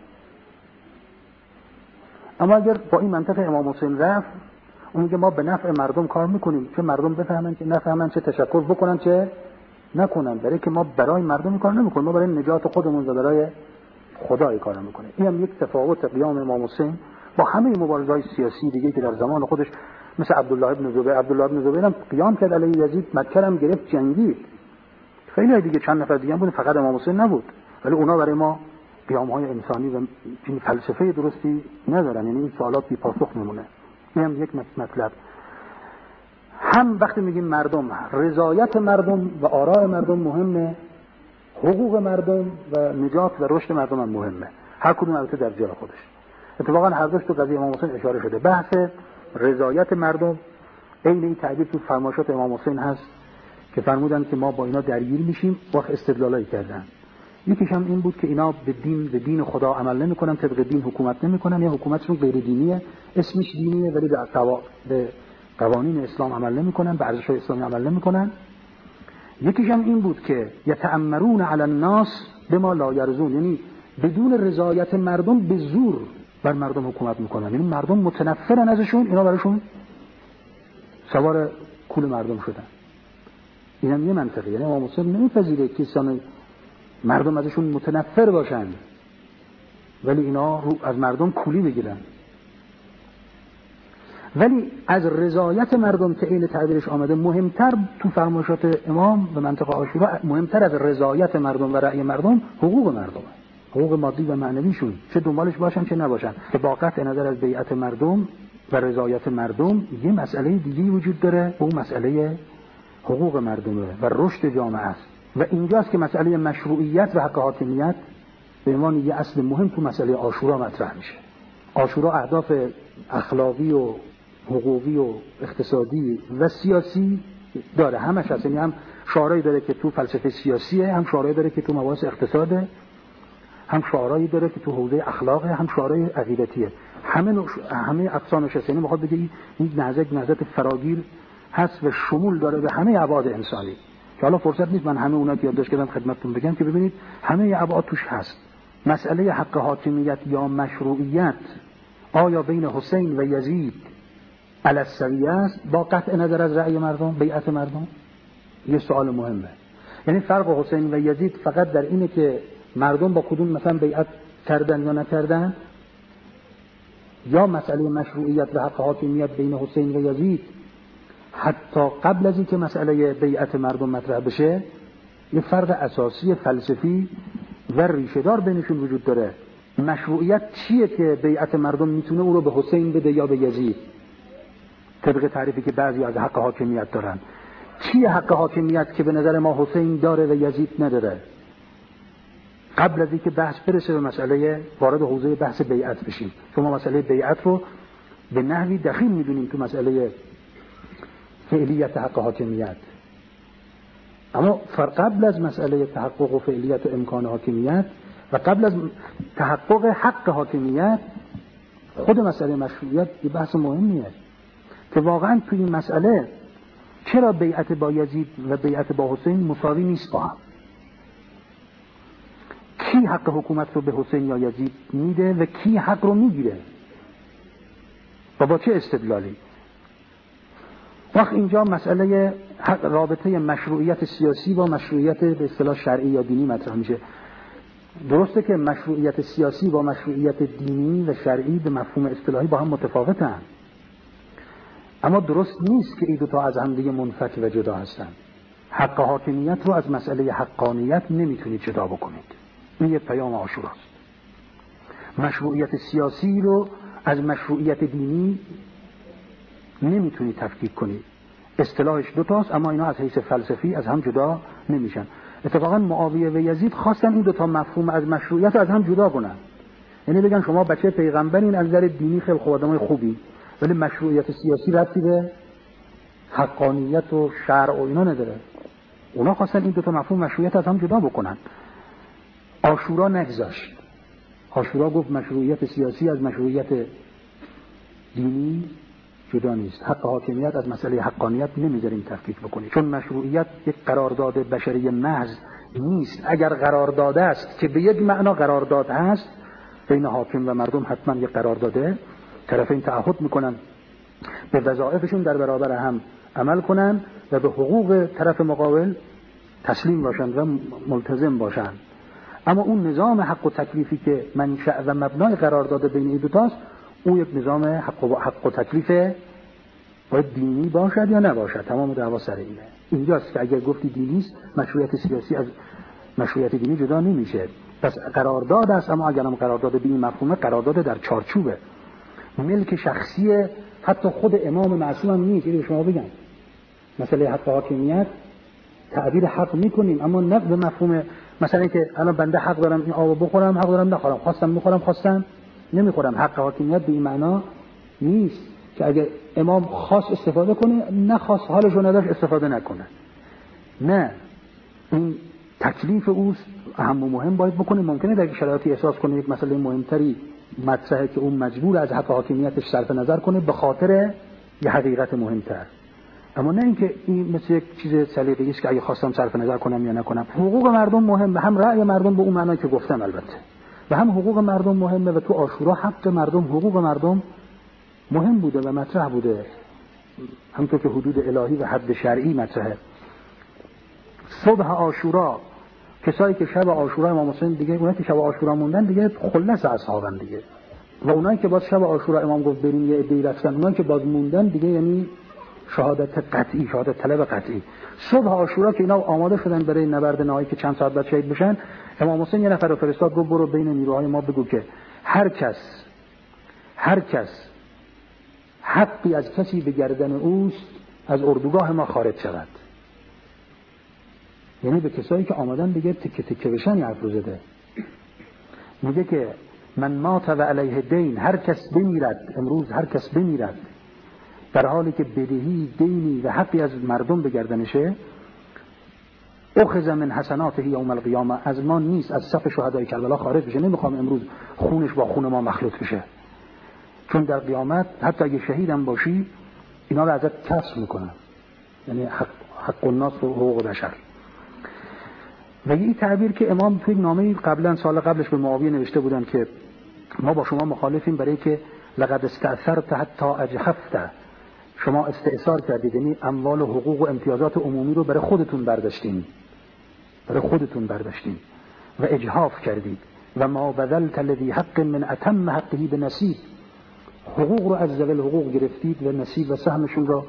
اما اگر با این منطق امام حسین رفت، اون که ما به نفع مردم کار میکنیم، چه مردم بفهمن چه نفهمن، چه تشکر بکنن چه نکنن، برای که ما برای مردم کار نمیکنیم، ما برای نجات خودمون و برای خدای کار میکنیم. این هم یک تفاوت قیام امام حسین با همه مبارزه‌های سیاسی دیگه که در زمان خودش، مثل عبدالله ابن زبیر، عبدالله ابن زبیر هم قیام کرد علیه یزید، مکه هم گرفت، جنگید. خیلی دیگه چند نفر دیگه هم بود، فقط امام حسین نبود، ولی اونا برای ما قیام‌های انسانی و این فلسفه درستی ندارن، یعنی این سوالات بی پاسخ میمونه. این هم یک مطلب. هم وقتی میگیم مردم، رضایت مردم و آراء مردم مهمه، حقوق مردم و نجات و رشد مردم هم مهمه، هر کدوم البته در جای خودش. اتفاقا هر دوش تو قضیه امام حسین اشاره شده. بحث رضایت مردم عین این تعبیر تو فرمایشات امام حسین هست که فرمودن که ما با اینا درگیر میشیم، وقت استدلالایی کردن. یکیش هم این بود که اینا به دین به دین خدا عمل نمیکنن، طبق دین حکومت نمیکنن، یا حکومتشون غیر دینیه، اسمش دینیه ولی به به قوانین اسلام عمل نمیکنن، به ارزش‌های اسلامی عمل نمیکنن. یکیش هم این بود که یتأمرون علی الناس بما لا یرضون، یعنی بدون رضایت مردم به زور بر مردم حکومت میکنن، یعنی مردم متنفرن ازشون، اینا براشون سوار کول مردم شدن. اینم یه منطقه، یعنی امام حسین نمیپذیره که کسان مردم ازشون متنفر باشن ولی اینا رو از مردم کولی بگیرن. ولی از رضایت مردم که این تعبیرش آمده، مهمتر تو فرمایشات امام و منطقه عاشورا، مهمتر از رضایت مردم و رأی مردم حقوق مردم، حقوق مادی و معنویشون، چه دنبالش باشن چه نباشن. که با قطع نظر از بیعت مردم و رضایت مردم یه مسئله دیگه وجود داره، اون مسئله حقوق مردمه و رشد جامعه است. و اینجاست که مسئله مشروعیت و حق حاکمیت به عنوان یه اصل مهم تو مسئله عاشورا مطرح میشه. عاشورا اهداف اخلاقی و حقوقی و اقتصادی و سیاسی داره، همش هست، یعنی هم شعارهایی داره که تو فلسفه سیاسیه، هم شعارهایی داره که تو مباحث اقتصاده، هم شعارهایی داره که تو حوزه اخلاقه، هم شعارهای عقیدتیه. همه نوع همه اقسامش هست، یعنی میخواد بگه این نهضت نهضت فراگیر هست و شمول داره به همه ابعاد انسانی. که حالا فرصت نیست من همه اونا که یادداشت کردم خدمتتون بگم که ببینید همه ابعاد توش هست. مسئله حق حاکمیت یا مشروعیت آیا بین حسین و یزید علی السویه است با قطع نظر از رأی مردم، بیعت مردم؟ یه سوال مهمه. یعنی فرق حسین و یزید فقط در اینه که مردم با کدوم مثلا بیعت کردن یا نکردن، یا مسئله مشروعیت و حق حاکمیت بین حسین و یزید حتی قبل از اینکه مسئله بیعت مردم مطرح بشه یه فرق اساسی فلسفی و ریشه‌دار بینشون وجود داره. مشروعیت چیه که بیعت مردم میتونه او رو به حسین بده یا به یزید، طبق تعریفی که بعضی از حق حاکمیت دارن؟ چیه حق حاکمیت که به نظر ما حسین داره و یزید نداره؟ قبل از اینکه بحث برسه به مسئله وارد حوزه بحث بیعت بشیم، شما مسئله بیعت رو به نحوی دخیل میدونیم تو مسئله فعلیت حق حاکمیت، اما قبل از مسئله تحقق و فعلیت و امکان حاکمیت و قبل از تحقق حق حاکمیت خود مسئله مشروعیت یه بحث مهمیه که واقعا توی این مسئله چرا بیعت با یزید و بیعت با حسین مساوی نیست با هم؟ کی حق حکومت رو به حسین یا یزید میده و کی حق رو میگیره و با چه استدلالی؟ وقت اینجا مسئله رابطه مشروعیت سیاسی با مشروعیت به اصطلاح شرعی یا دینی مطرح میشه. درسته که مشروعیت سیاسی با مشروعیت دینی و شرعی به مفهوم اصطلاحی با هم متفاوتن، اما درست نیست که این دو تا از هم دیگه منفک و جدا هستن. حق حاکمیت رو از مسئله حقانیت نمیتونید جدا بکنید، این یه پیام عاشوراست. مشروعیت سیاسی رو از مشروعیت دینی نمیتونید تفکیک کنید. اصطلاحش دوتاست اما اینا از حیث فلسفی از هم جدا نمیشن. اتفاقا معاویه و یزید خواستن این دوتا مفهوم از مشروعیت از هم جدا کنن، یعنی بگن شما بچه پیغمبرین، از نظر دینی خیلی خوب آدمای خوبی، ولی مشروعیت سیاسی ربطی به حقانیت و شرع و اینا نداره. اونا خواستن این دوتا مفهوم مشروعیت از هم جدا بکنن. عاشورا نگذاشت. عاشورا گفت مشروعیت سیاسی از مشروعیت دینی جدا نیست. حق حاکمیت از مسئله حقانیت نمیذاریم تفکیک بکنید، چون مشروعیت یک قرارداد بشری محض نیست. اگر قرارداد است که به یک معنا قرارداد هست بین حاکم و مردم، حتما یک قرارداده، طرفین تعهد میکنن به وظایفشون در برابر هم عمل کنن و به حقوق طرف مقابل تسلیم باشن و ملتزم باشن. اما اون نظام حق و تکلیفی که منشأ و مبنای قرارداد بین این دو تاست، او یک نظام حق و حق و تکلیف باید دینی باشد یا نباشد. تمام دعوا سر اینه. اینجاست که اگر گفتی دینی است، مشروعیت سیاسی از مشروعیت دینی جدا نمیشه. پس قرارداد است، اما اگر هم قرارداد به این مفهومه، قرارداد در چارچوبه، ملک شخصی حتی خود امام معصوم هم نیست. اینو شما بگم مسئله حق حاکمیت تعبیر حق میکنیم، اما نه به مفهوم مثلا که الان بنده حق دارم این آب بخورم، حق دارم نخورم، خواستم میخورم، خواستم نمیخورم. حق حاکمیت به این معنا نیست که اگر امام خاص استفاده کنه، نخواست حالشو نداشت استفاده نکنه. نه، این تکلیف اوست، اهم و مهم باید بکنه. ممکنه در شرایطی احساس کنه یک مسئله مهمتری مطرحه که اون مجبور از حق حاکمیتش صرف نظر کنه به خاطر یه حقیقت مهمتر، اما نه اینکه این مثل یک چیز سلیقه‌ای است که اگه خواستم صرف نظر کنم یا نکنم. حقوق مردم مهمه، هم رأی مردم به اون معنی که گفتم البته، و هم حقوق مردم مهمه. و تو عاشورا حق مردم، حقوق مردم مهم بوده و مطرح بوده، همونطور که حدود الهی و حد شرعی مطرحه. صبح عاشورا کسایی که شب عاشورا امام حسین دیگه، اونایی که شب عاشورا موندن دیگه خلص اصحابن دیگه، و اونایی که باز شب عاشورا امام گفت بریم یه عده‌ای رفتن، اونایی که باز موندن دیگه یعنی شهادت قطعی، شهادت طلب قطعی. صبح عاشورا که اینا آماده شدن برای نبرد نهایی که چند ساعت بعد شهید بشن، امام حسین یه نفر رو فرستاد گفت برو بین نیروهای ما بگو که هر کس هر کس حقی از کسی به گردن اوست از اردوگاه ما خارج شود. یعنی به کسایی که آمدن دیگه تکه تکه بشن یه حرف رو زده. میگه که من مات و علیه دین، هر کس بمیرد امروز، هر کس بمیرد در حالی که بدهی، دینی و حقی از مردم به گردنشه، اخذ من حسناته یوم القیامه، از ما نیست، از صف شهدای کربلا خارج بشه. نمیخوام امروز خونش با خون ما مخلوط بشه، چون در قیامت حتی اگه شهیدم باشی اینا رو ازت کسر میکنن، یعنی حق, حق الناس و حقوق بشر. و این تعبیر که امام توی نامه قبلا سال قبلش به معاویه نوشته بودن که ما با شما مخالفیم برای که لقد استأثرت حتی اجحفت، شما استئثار کردید، یعنی اموال و حقوق و امتیازات عمومی رو برای خودتون برداشتین، برای خودتون برداشتین و اجحاف کردید. و ما بذلت لذی حق من اتم حقه بنصیب، حقوق رو از ذوی الحقوق گرفتید و نصیب و سهمشون رو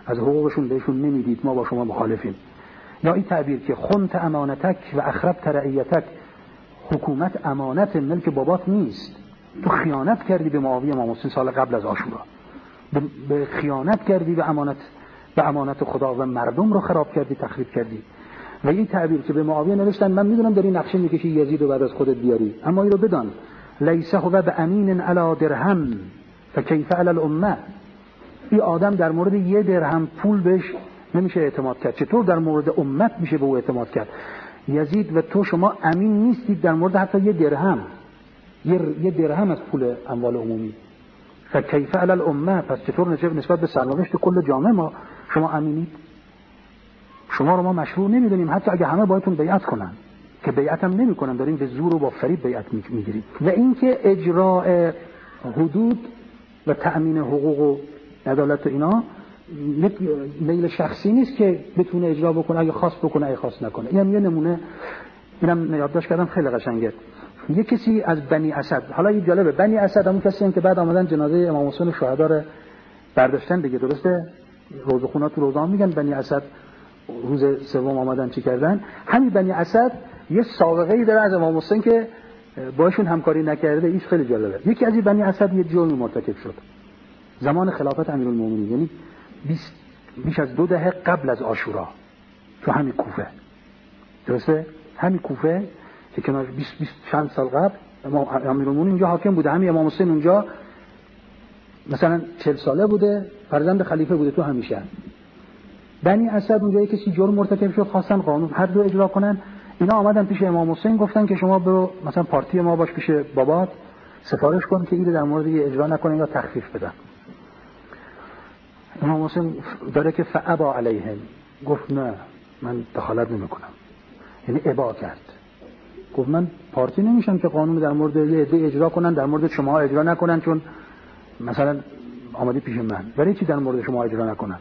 از حقوقشون بهشون نمیدید، ما با شما مخالفیم. یا این تعبیر که خنت امانتک و اخربت رعیتک، حکومت امانت ملک بابات نیست، تو خیانت کردی به معاویه امام حسین سال قبل از عاشورا، به خیانت کردی به امانت، به امانت خدا و مردم رو خراب کردی، تخریب کردی. و این تعبیر که به معاویه نوشتن من میدونم داری نقشه میکشی یزید رو بعد از خودت بیاری، اما این رو بدان لیس هو بامین علی درهم فکیف علی الامه، این آدم در مورد یه درهم پول بهش نمیشه اعتماد کرد، چطور در مورد امت میشه به او اعتماد کرد؟ یزید و تو شما امین نیستید در مورد حتی یه درهم، یه, یه درهم از پول اموال عمومی. فکیف علی الامه، پس چطور نسبت به سرنوشت کل جامعه ما شما امینید؟ شما رو ما مشروع نمیدونیم حتی اگه همه باهاتون بیعت کنن، که بیعت هم نمیکنن، دارین به زور و با فریب بیعت میگیرید. و اینکه اجراء حدود و تأمین حقوق و عدالت و اینا میل شخصی نیست که بتونه اجرا بکنه، اگه خواست بکنه اگه خواست نکنه. اینم یه نمونه، اینم یادداشت کردم خیلی قشنگه. یه کسی از بنی اسد، حالا این جالبه، بنی اسد همون کسی هم که بعد آمدن جنازه امام حسین شهدا رو برداشتن دیگه، درسته؟ روزخونا تو روزا میگن بنی اسد روز سوم آمدن چی کردن. همین بنی اسد یه سابقه ای داره از امام حسین که باشون همکاری نکرده. ایش خیلی جالبه. یکی از این بنی اسد یه جرمی مرتکب شد زمان خلافت امیرالمومنین، یعنی بیش از دو دهه قبل از عاشورا، تو همین کوفه، درسته؟ همین کوفه که کنار بیست بیست چند سال قبل امیرالمومنین اونجا حاکم بوده، همین امام حسین اونجا مثلا چهل ساله بوده، فرزند خلیفه بوده تو همیشه. بنی اسد اونجا کسی جرم مرتکب شد، خواستن قانون حد رو اجرا کنن. اینا آمدن پیش امام حسین گفتن که شما برو مثلا پارتی ما باش پیش بابات، سفارش کن که اینو در مورد یه اجرا نکنه یا تخفیف بدن. امام حسین داره که فابا علیهم، گفت نه من دخالت نمیکنم، یعنی ابا کرد، گفت من پارتی نمیشم که قانون در مورد یه عده اجرا کنن در مورد شما اجرا نکنن، چون مثلا آمدی پیش من، ولی چی در مورد شما اجرا نکنن؟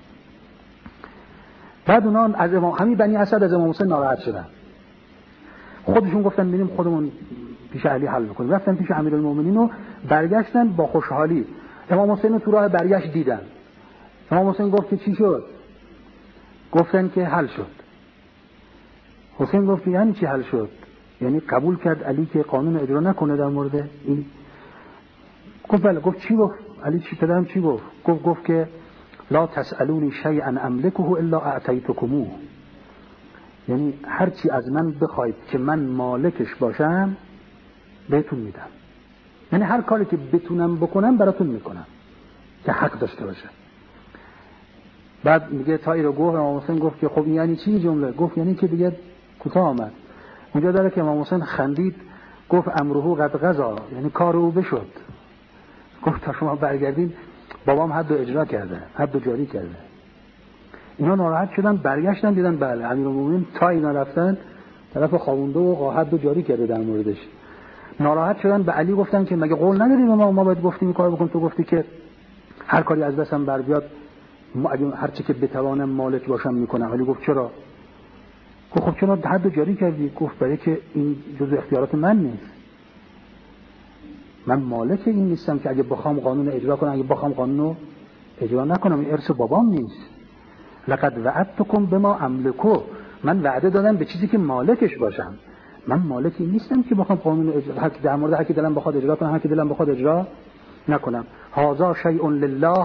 بعد اونا از امام همین بنی اسد از امام حسین ناراحت شدن، خودشون گفتن بریم خودمون پیش علی حل میکنیم. رفتن پیش امیرالمومنین و برگشتن با خوشحالی. امام حسین تو راه برگشت دیدن. امام حسین گفت که چی شد؟ گفتن که حل شد. حسین گفت یعنی چی حل شد؟ یعنی قبول کرد علی که قانون اجرا نکنه در مورد این؟ گفت بله. گفت چی گفت؟ علی چی پدرم چی گفت؟ گفت گفت که لا تسألونی شیئا املکه الا اعطیتکموه، یعنی هر چی از من بخواید که من مالکش باشم بهتون میدم، یعنی هر کاری که بتونم بکنم براتون میکنم که حق داشته باشه. بعد میگه تایی رو گفت امام حسین گفت که خب این یعنی چی جمله؟ گفت یعنی که دیگه کوتاه آمد. اونجا داره که امام حسین خندید گفت امره قد قضا، یعنی کار او بشد. گفت تا شما برگردین بابام حد رو اجرا کرده، حد رو جاری کرده. اینا ناراحت شدن، برگشتن دیدن بله امیرالمومنین تا اینا رفتن طرف خوابونده و حد رو جاری کرده در موردش. ناراحت شدن، به علی گفتن که مگه قول نداری ما ما باید گفتیم این کارو بکن، تو گفتی که هر کاری از دستم بر بیاد هر چی که بتوانم مالک باشم میکنم. علی گفت چرا؟ گفت خب چرا حد رو جاری کردی؟ گفت برای که این جزء اختیارات من نیست، من مالک این نیستم که اگه بخوام قانون اجرا کنم، اگه بخوام قانون رو اجرا نکنم، این ارث بابام نیست. لقد وعدتکم بما املکو، من وعده دادم به چیزی که مالکش باشم، من مالکی نیستم که بخوام قانون اجرا در مورد هر کی دلم بخواد اجرا کنم، هر کی دلم بخواد اجرا نکنم. هذا شیء لله،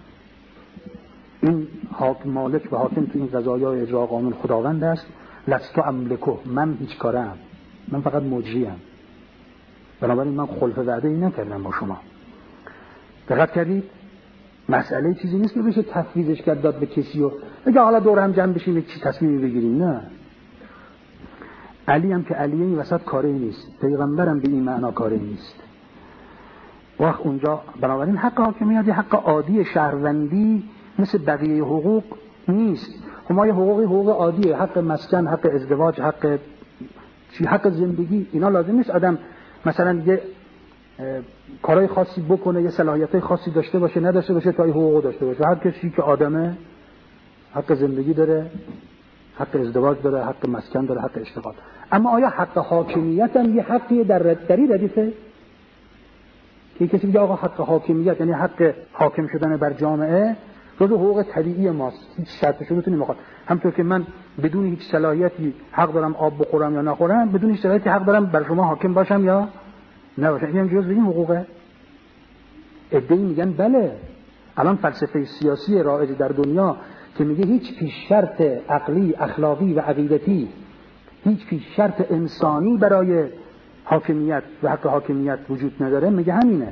این حاکم مالک و حاکم تو این قضایا اجرا قانون خداوند است. لست املکو، من هیچ کارم، من فقط مجریم، بنابراین من خلف وعده ای نکردم با شما. دقت کردید؟ مسئله چیزی نیست که بشه تفویضش کرد داد به کسی و بگه حالا دور هم جمع بشیم یک چی تصمیمی بگیریم. نه، علی هم که علیه این وسط کاری نیست، پیغمبرم به این معنا کاری نیست. وقت اونجا بنابراین حق حاکمیت یه حق عادی شهروندی مثل بقیه حقوق نیست. ما یه حقوقی حقوق عادیه، حق مسکن، حق ازدواج، حق چی، حق زندگی، اینا لازم نیست آدم مثلا یه کارهای خاصی بکنه، یه صلاحیتای خاصی داشته باشه نداشته باشه تا این حقوق داشته باشه. هر کسی که آدمه حق زندگی داره، حق ازدواج داره، حق مسکن داره، حق اشتغال. اما آیا حق حاکمیت هم یه حقی در دری ردیفه؟ که کسی میگه آقا حق حاکمیت یعنی حق حاکم شدن بر جامعه، جزء حقوق طبیعی ماست، هیچ شرطش رو نمیخواد. همونطور که من بدون هیچ صلاحیتی حق دارم آب بخورم یا نخورم، بدون هیچ صلاحیتی حق دارم بر شما حاکم باشم یا نباشم. این هم جزء این حقوقه. عده‌ای میگن بله، الان فلسفه سیاسی رایج در دنیا که میگه هیچ پیش شرط عقلی، اخلاقی و عقیدتی، هیچ پیش شرط انسانی برای حاکمیت و حق حاکمیت وجود نداره، میگه همینه.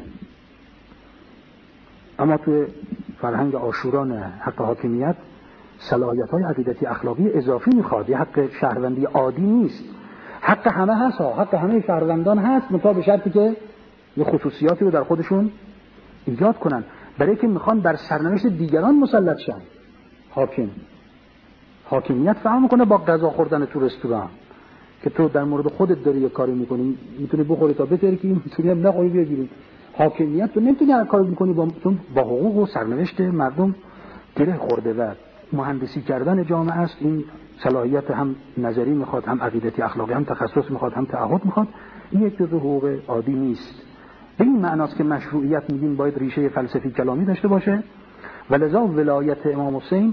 اما توی فرهنگ عاشوران حق حاکمیت صلاحیت‌های عقیدتی اخلاقی اضافی میخواد، یه حق شهروندی عادی نیست. حق همه هست ها، حق همه شهروندان هست، منتها به شرطی که یه خصوصیاتی رو در خودشون ایجاد کنن، برای که میخوان بر سرنوشت دیگران مسلط شن. حاکم حاکمیت فهم میکنه با غذا خوردن تو رستوران، که تو در مورد خودت داری یه کاری میکنی، میتونی بخوری تا بترکی، میتونی هم نخوری بگیری. حاکمیت تو نمیتونی هر کاری میکنی با چون با حقوق و سرنوشت مردم گره خورده و مهندسی کردن جامعه است. این صلاحیت هم نظری میخواد، هم عقیدتی اخلاقی، هم تخصص میخواد، هم تعهد میخواد. این یک جزء حقوق عادی نیست. به این معناست که مشروعیت میگیم باید ریشه فلسفی کلامی داشته باشه. ولذا ولایت امام حسین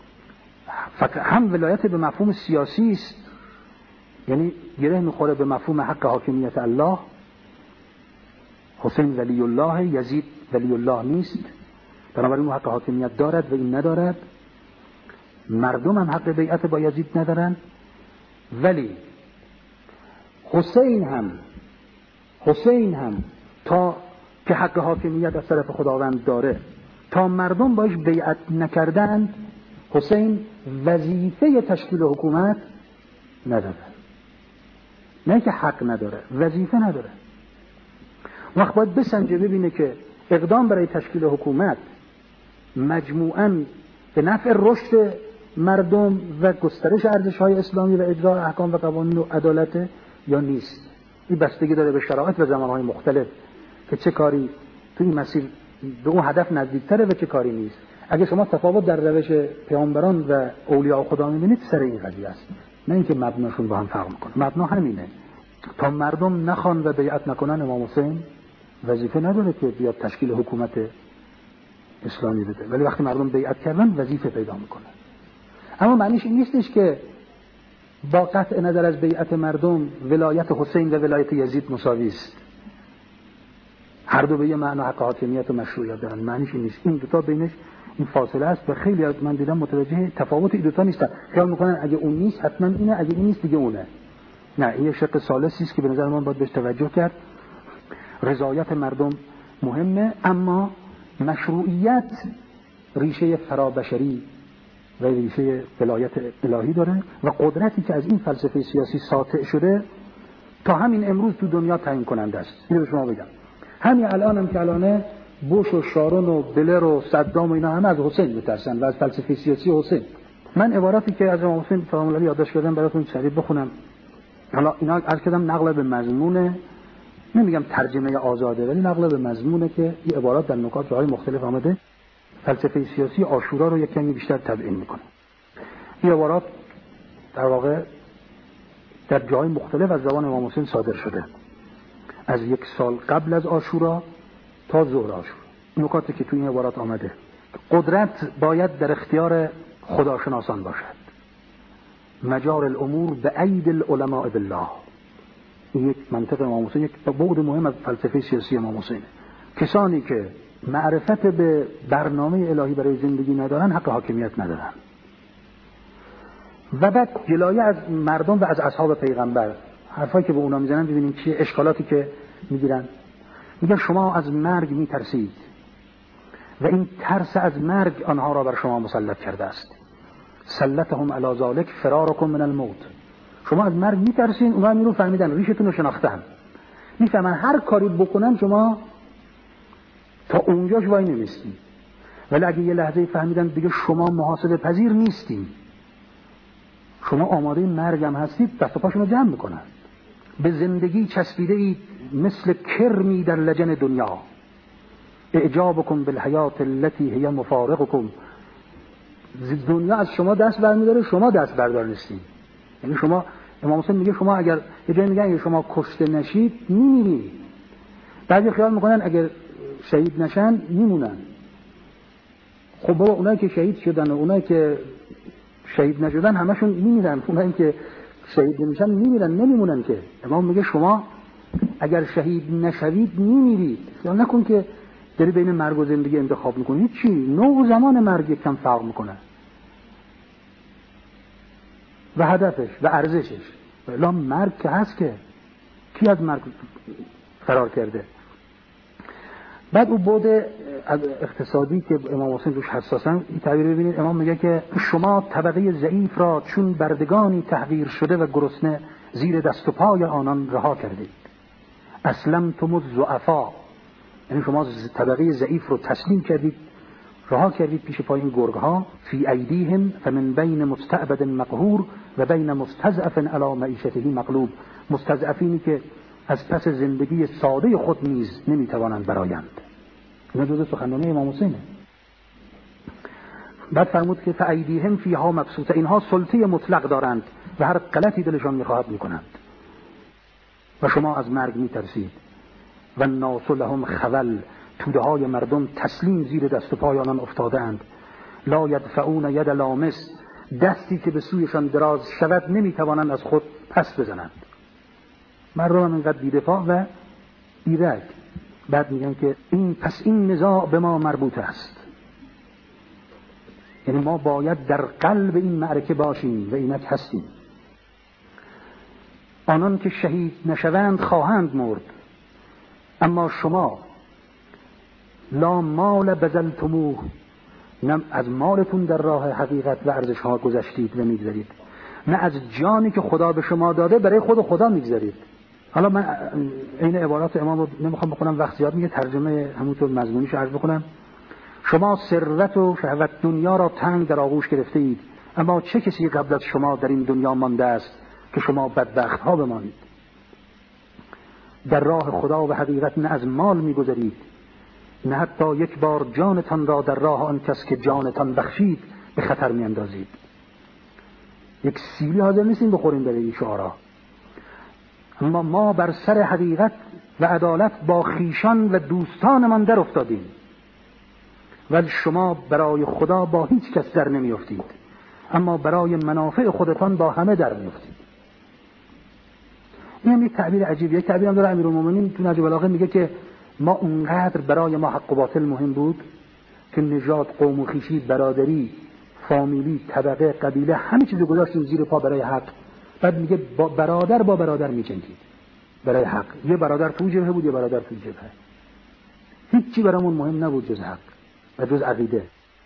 هم ولایت به مفهوم سیاسی است، یعنی گره میخوره به مفهوم حق حاکمیت الله. حسین ولی الله، یزید ولی الله نیست، بنابراین اون حق حاکمیت دارد و این ندارد. مردم هم حق بیعت با یزید ندارن، ولی حسین هم حسین هم تا که حق حاکمیت از طرف خداوند داره، تا مردم باش بیعت نکردن، حسین وظیفه تشکیل حکومت نداره. نه که حق نداره، وظیفه نداره. وقت باید بسنجه ببینه که اقدام برای تشکیل حکومت مجموعاً به نفع رشد مردم و گسترش ارزش‌های اسلامی و اجرای احکام و قوانین و عدالت یا نیست. این بستگی داره به شرایط و زمانهای مختلف که چه کاری تو این مسیر به اون هدف نزدیکتره و چه کاری نیست. اگه شما تفاوت در روش پیامبران و اولیاء خدا می‌بینید، سر این قضیه است، نه اینکه مبناشون با هم فرق می‌کنه. مبنا همینه. تا مردم نخوان و بیعت نکنن، امام حسین وظیفه نداره که بیاد تشکیل حکومت اسلامی بده، ولی وقتی مردم بیعت کردن وظیفه پیدا میکنه. اما معنیش این نیستش که با قطع نظر از بیعت مردم ولایت حسین و ولایت یزید مساوی است. هر دو به یه معنا حق حاکمیت و مشروعیت دارن. معنیش این نیست. این دو تا بینش این فاصله است و خیلی از من دیدم متوجه تفاوت این دو تا نیستن. خیال میکنن اگه اون نیست حتما اینه، اگه این نیست دیگه اونه. نه، این شق ثالثی است که به نظر من باید بهش توجه کرد. رضایت مردم مهمه، اما مشروعیت ریشه فرابشری و ریشه ولایت الهی داره و قدرتی که از این فلسفه سیاسی ساطع شده تا همین امروز تو دنیا تعیین کننده است. اینو به شما بگم. همین الان هم که الانه بوش و شارون و بلر و صدام و اینا همه از حسین میترسن و از فلسفه سیاسی حسین. من عباراتی که از امام حسین سلام الله یادداشت کردم براتون سریع بخونم. حالا اینا عرض کردم نقل به مضمونه، نمیگم ترجمه آزاده، ولی نقل به مضمونه که این عبارات در نکات جاهای مختلف آمده. فلسفه سیاسی عاشورا رو یک کمی بیشتر تبیین میکنه. این عبارات در واقع در جاهای مختلف از زبان امام حسین صادر شده، از یک سال قبل از عاشورا تا ظهر عاشورا. نکاتی که توی این عبارات آمده: قدرت باید در اختیار خداشناسان باشد، مجار الامور به اید العلماء بالله. این یک منطق امام حسین، یک بعد مهم از فلسفه سیاسی امام حسین. کسانی که معرفت به برنامه الهی برای زندگی ندارن حق حاکمیت ندارن. و بعد جلایه از مردم و از اصحاب پیغمبر، حرفایی که به اونا میزنن ببینید چیه، اشکالاتی که میگیرن. میگن شما از مرگ میترسید و این ترس از مرگ آنها را بر شما مسلط کرده است. سلطهم علی ذلک فرارکم من الموت. شما از مرگ میترسین، اونها میرون فهمیدن، ریشتون رو شناختن، میفهمن هر کاری بکنن شما تا اونجاش وای نمیستین. ولی اگه یه لحظه فهمیدن دیگه شما محاسبه پذیر نیستین، شما آماده مرگ هم هستید، دست و پاشون رو جمع میکنن. به زندگی چسبیده اید مثل کرمی در لجن دنیا. اعجابکم بالحیات التي هي مفارقکم. دنیا از شما دست برمیداره، شما دست بردار نیستین. یعنی شما، امام حسین میگه شما اگر یه جایی میگن اگه شما کشته نشید میمیرید، بعضی خیال میکنن اگر شهید نشن میمونن. خب بابا اونایی که شهید شدن و اونایی که شهید نشدن همشون میمیرن، اونایی که شهید نمیشن میمیرن، نمیمونن که. امام میگه شما اگر شهید نشوید میمیرید. یا نکن که داری بین مرگ و زندگی انتخاب میکنی، چی؟ نوع و زمان مرگ یک کم فرق میکنه و هدفش و ارزشش. الا مرگ که هست، که کی از مرگ فرار کرده؟ بعد او بعد اقتصادی که امام حسین روش حساسن، این تعبیر ببینید. امام میگه که شما طبقه ضعیف را چون بردگانی تحقیر شده و گرسنه زیر دست و پای آنان رها کردید. اسلمتم الضعفا، یعنی شما طبقه ضعیف رو تسلیم کردید، رها کردید پیش پای این گرگ ها. فی ایدیهم فمن بین مستعبد مقهور و بین مستضعف علی معیشته مغلوب. مستضعفینی که از پس زندگی ساده خود نیز نمیتوانند برآیند. اینا جزء سخنرانی امام حسینه. بعد فرمود که فایدیهم فیها مبسوطه، اینها سلطه مطلق دارند و هر غلطی دلشان میخواهد میکنند و شما از مرگ میترسید. و الناس لهم خول، توده های مردم تسلیم زیر دست و پای آنان افتادند. لا یدفعون ید لامس، دستی که به سویشان دراز شود نمیتوانند از خود پس بزنند. مردم هم اینقدر بی‌دفاع و بی‌رگ. بعد میگن که این پس این نزاع به ما مربوط است، یعنی ما باید در قلب این معرکه باشیم و اینک هستیم. آنان که شهید نشوند خواهند مرد، اما شما لا مال بذلتموه، نه از مالتون در راه حقیقت و ارزش ها گذشتید و میگذارید، نه از جانی که خدا به شما داده برای خود خدا میگذارید. حالا من این عبارات امام رو نمیخوام بخونم، وقت زیاد میگه، ترجمه همونطور مضمونیش عرض بکنم. شما ثروت و شهوت دنیا را تنگ در آغوش گرفته اید، اما چه کسی قبل از شما در این دنیا مانده است که شما بدبخت ها بمانید؟ در راه خدا و حقیقت نه از مال میگذارید، نه حتی یک بار جانتان را در راه آن کس که جانتان بخشید به خطر میاندازید. یک سیلی حاضر نیستیم بخوریم برای این شعارا. اما ما بر سر حقیقت و عدالت با خیشان و دوستانمان در افتادیم، ولی شما برای خدا با هیچ کس در نمی افتید، اما برای منافع خودتان با همه در می افتید. این هم یک تعبیر عجیبیه. یک تعبیر هم داره امیرالمومنین تو نهج البلاغه، میگه که ما اونقدر برای ما حق و باطل مهم بود که نژاد، قوم و خویشی، برادری، فامیلی، طبقه، قبیله، همه چیزو گذاشتیم زیر پا برای حق. بعد میگه با برادر با برادر میجنگید برای حق. یه برادر تو جبهه بود، یه برادر تو جبهه. هیچی برامون مهم نبود جز حق و جز عقیده.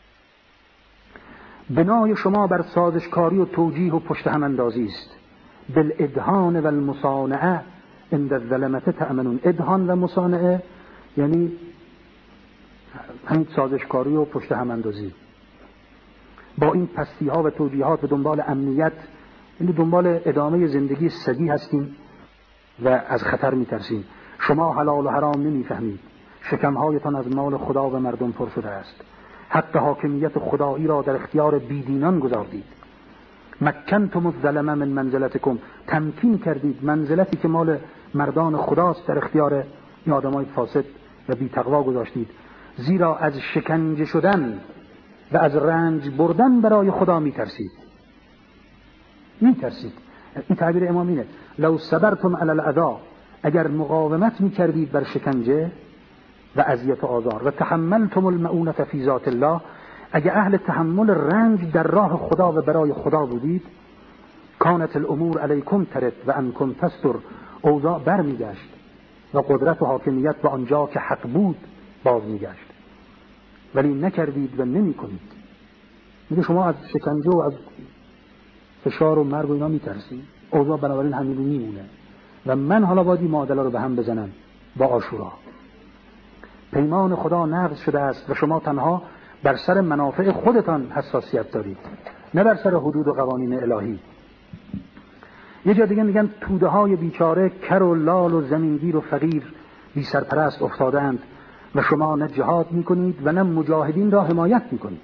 بنای شما بر سازشکاری و توجیه و پشت هم اندازی است. بالادهان و المصانعه عند الظلمه تأمنون. ادهان و مصانعه یعنی همین سازشکاری و پشت هم اندازی. با این پستی ها و توجیهات به دنبال امنیت، یعنی دنبال ادامه زندگی سگی هستیم و از خطر میترسیم. شما حلال و حرام نمیفهمید، شکمهایتان از مال خدا و مردم پر شده است. حق حاکمیت خدایی را در اختیار بیدینان گذاردید. مکنتم الظلم من منزلتکم، تمکین کردید منزلتی که مال مردان خداست در اختیار این آدمای فاسد و بی تقوا گذاشتید. زیرا از شکنجه شدن و از رنج بردن برای خدا میترسید. میترسید. این تعبیر امام اینه: لو صبرتم علی الاذى، اگر مقاومت میکردید بر شکنجه و اذیت و آزار، و تحملتم المؤونة فی ذات الله، اگر اهل تحمل رنج در راه خدا و برای خدا بودید، کانت الامور علیکم ترد و انکم تستر، اوضاع بر میگشت و قدرت و حاکمیت به آنجا که حق بود باز میگشت. ولی نکردید و نمی کنید. میگه شما از شکنجه و از فشار و مرگ و اینا میترسید، اوضاع بنابراین همین میمونه. و من حالا باید این معادله رو به هم بزنم با عاشورا. پیمان خدا نقض شده است و شما تنها بر سر منافع خودتان حساسیت دارید، نه بر سر حدود و قوانین الهی. یه جا دیگه میگن توده های بیچاره کر و لال و زمینگیر و فقیر بی سرپرست افتادند و شما نه جهاد میکنید و نه مجاهدین را حمایت میکنید.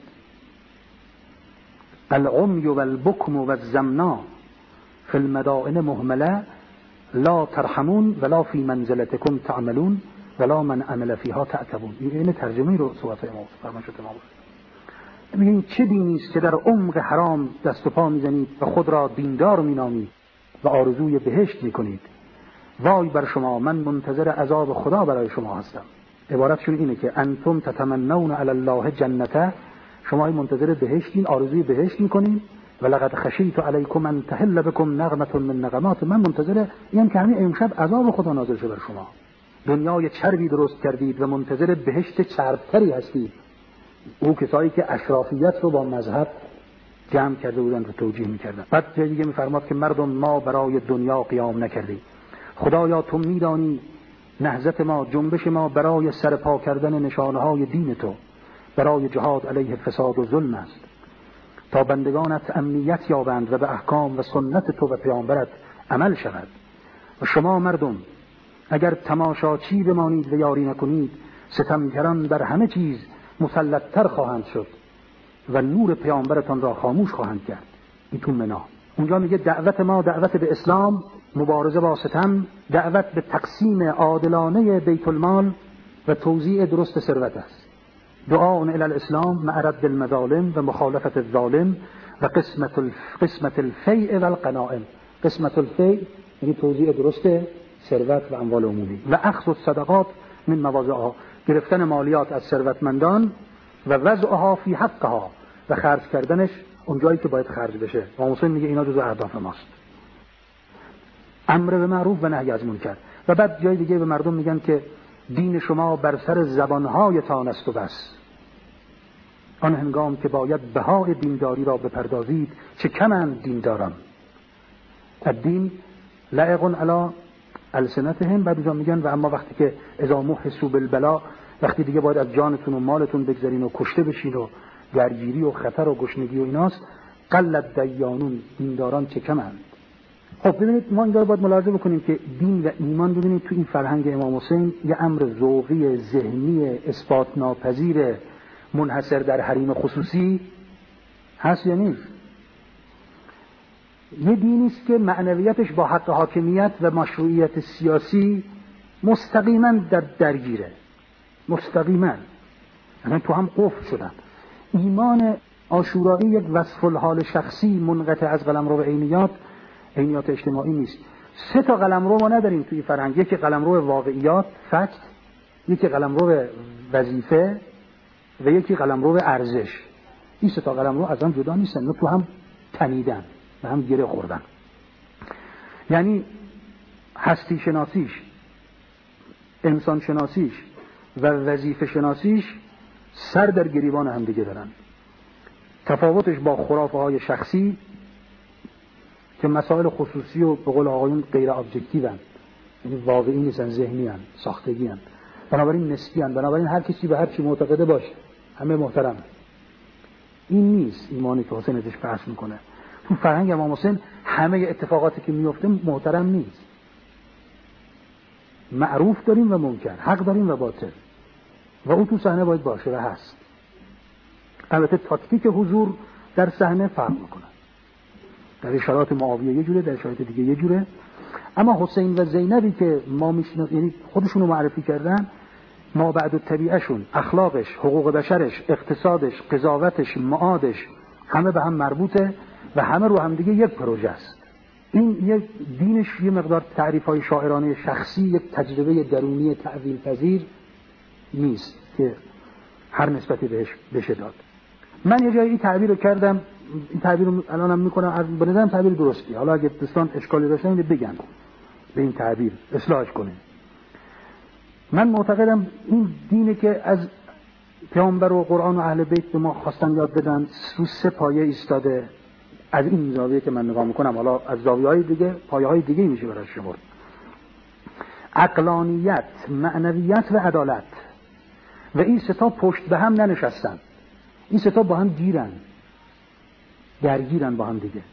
العمی و البکم و الزمنا فی المدائن مهمله لا ترحمون ولا فی منزلتکم تعملون ولا من عمل فیها تعتبون. این ترجمه رو صحبت امام فرمان شد. امام میگین چه دینی است که در عمق حرام دست و پا میزنید و خود را دیندار مینامید و آرزوی بهشت میکنید؟ وای بر شما، من منتظر عذاب خدا برای شما هستم. عبارتشون اینه که انتم تتمنون علی الله جنته، شما منتظر بهشتین، آرزوی بهشت میکنین. و لقد خشیت علیکم ان تحل بكم نغمه من نغمات، من منتظر این که همین امشب عذاب خدا نازل شه بر شما. دنیای چربی درست کردید و منتظر بهشت چربتری هستید. او کسایی که اشرافیت رو با مذهب جمع کرده بودند و توجیه میکردند. بعد جای دیگه میفرماد که مردم ما برای دنیا قیام نکردیم، خدایا تو میدانی نهضت ما، جنبش ما برای سرپا کردن نشانه‌های دین تو، برای جهاد علیه فساد و ظلم است، تا بندگانت امنیت یابند و به احکام و سنت تو و پیامبرت عمل شود. و شما مردم اگر تماشاچی بمانید و یاری نکنید، ستمگران در همه چیز مسلط‌تر خواهند شد و نور پیامبرتان را خاموش خواهند کرد. این تو منا. اونجا میگه دعوت ما دعوت به اسلام، مبارزه با ستم، دعوت به تقسیم عادلانه بیت المال و توزیع درست ثروت است. دعا الی الاسلام مع رد المظالم و مخالفت الظالم و قسمت الف... قسمت الفیء و الغنائم. قسمت الفیء یعنی توزیع درست ثروت و اموال عمومی و اخذ الصدقات من مواضعها، گرفتن مالیات از ثروتمندان و وضعها فی حقها و خرج کردنش اونجایی که باید خرج بشه. امام حسین میگه اینا جزء اهداف ماست. امر به معروف و نهی از منکر. و بعد جای دیگه به مردم میگن که دین شما بر سر زبانهایتان است و بس. آن هنگام که باید بهای دینداری را بپردازید، چه کمند دینداران. الدین لائق علی السنتهم. بعد اونجا میگن و اما وقتی که اذا محسوا بالبلا، وقتی دیگه باید از جانتون و مالتون بگذرین و کشته بشین و درگیری و خطر و گشنگی و ایناست، قلت دیانون، دینداران چه کمند. خب ببینید ما اینجا باید ملاحظه بکنیم که دین و ایمان، ببینید تو این فرهنگ امام حسین یه امر ذوقی، ذهنی، اثبات ناپذیر، منحصر در حریم خصوصی هست یا نیست؟ یه دینی است که معنویتش با حق حاکمیت و مشروعیت سیاسی مستقیما در درگیره، مستقیما، یعنی تو هم قفل شدن. ایمان عاشورایی یک وصف الحال شخصی منقطع از قلمرو عینیات عینیات اجتماعی نیست. سه تا قلمرو ما نداریم توی فرهنگ، یکی قلمرو واقعیات فکت، یکی قلمرو وظیفه و یکی قلمرو ارزش. این سه تا قلمرو از هم جدا نیستن، نه تو هم تنیدن و هم گره خوردن. یعنی هستی شناسیش، انسان شناسیش و وظیفه شناسیش سر در گریبان هم دیگه دارن. تفاوتش با خرافه های شخصی که مسائل خصوصی و به قول آقایون غیر ابجکتیو هستند، یعنی واقعی نیستن، ذهنی هستند، ساختگی هستند، بنابراین نسبی هستند، بنابراین هر کسی به هر چی معتقده باشه همه محترم. این نیست ایمانی که حسین ازش بحث میکنه. تو فرهنگ امام حسین همه اتفاقاتی که میفته محترم نیست. معروف داریم و منکر، حق داریم و باطل، و اون تو صحنه باید باشه و هست. البته تاکتیک حضور در صحنه فرق میکنه. در شرایط معاویه یه جوره، در شرایط دیگه یه جوره. اما حسین و زینبی که ما میشنم، یعنی خودشونو معرفی کردن، ما بعد الطبیعهشون، اخلاقش، حقوق بشرش، اقتصادش، قضاوتش، معادش همه به هم مربوطه و همه رو هم دیگه یک پروژه است. این یک دینش یه مقدار تعریف‌های شاعرانه شخصی، یک تجربه درونی تعویل پذیر نیست که هر نسبتی بهش بشه داد. من یه جایی این تعبیر رو کردم، این تعبیر رو الانم میکنم، به نظرم تعبیر درستی. حالا اگه دوستان اشکالی داشتن بگن به این تعبیر اصلاحش کنیم. من معتقدم این دینه که از پیامبر و قرآن و اهل بیت به ما خواستن یاد بدن، رو سه پایه ایستاده. از این زاویه که من نگاه میکنم، حالا از زاویه‌های دیگه پایه‌های دیگه میشه براش شمرد. عقلانیت، معنویت و عدالت. و این سه تا پشت به هم ننشستن. این سه تا با هم گیرن. درگیرن با هم دیگه.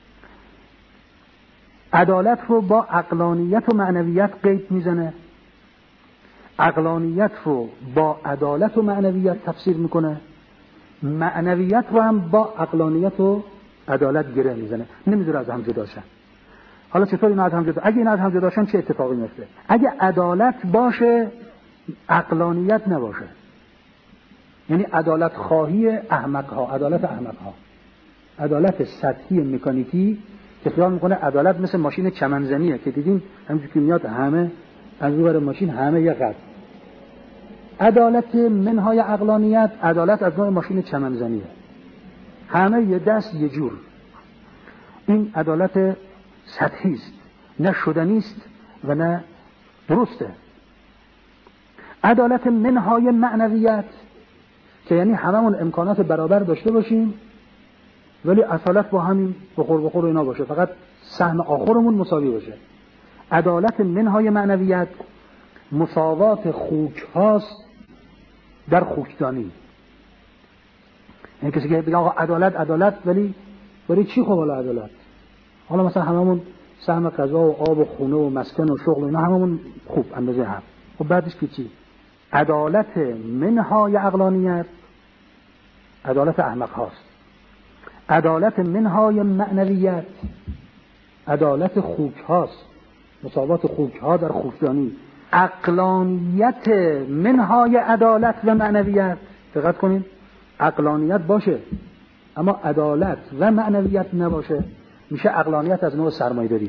عدالت رو با عقلانیت و معنویت قید میزنه. عقلانیت رو با عدالت و معنویت تفسیر میکنه. معنویت رو هم با عقلانیت و عدالت گره میزنه، نمیذاره از هم جدا شن. حالا چطور اینا از هم جدا؟ اگه اینا از هم جدا شن چه اتفاقی میفته؟ اگه عدالت باشه عقلانیت نباشه، یعنی عدالت خواهی احمق ها، عدالت احمق ها، عدالت سطحی مکانیکی که خیال میکنه عدالت مثل ماشین چمنزنیه که دیدین همونجوری که میاد همه از اون ور ماشین همه یه قد. عدالت منهای عقلانیت، عدالت از نوع ماشین چمنزنیه، همه یه دست یه جور. این عدالت سطحی است، نه شدنی است و نه درسته. عدالت منهای معنویت که یعنی هممون امکانات برابر داشته باشیم ولی اصالت با همین بخور بخور اینا باشه، فقط سهم آخرمون مساوی باشه. عدالت منهای معنویت مساوات خوک هاست در خوکدانی. یعنی کسی که بگه آقا عدالت عدالت، ولی برای چی خب حالا عدالت؟ حالا مثلا هممون سهم غذا و آب و خونه و مسکن و شغل و اینا هممون خوب اندازه هم، خب بعدش که چی؟ عدالت منهای عقلانیت عدالت احمق هاست. عدالت منهای معنویت عدالت خوک هاست، مساوات خوک ها در خوکدانی. عقلانیت منهای عدالت و معنویت، دقت کنید، عقلانیت باشه اما عدالت و معنویت نباشه، میشه عقلانیت از نوع سرمایه‌داری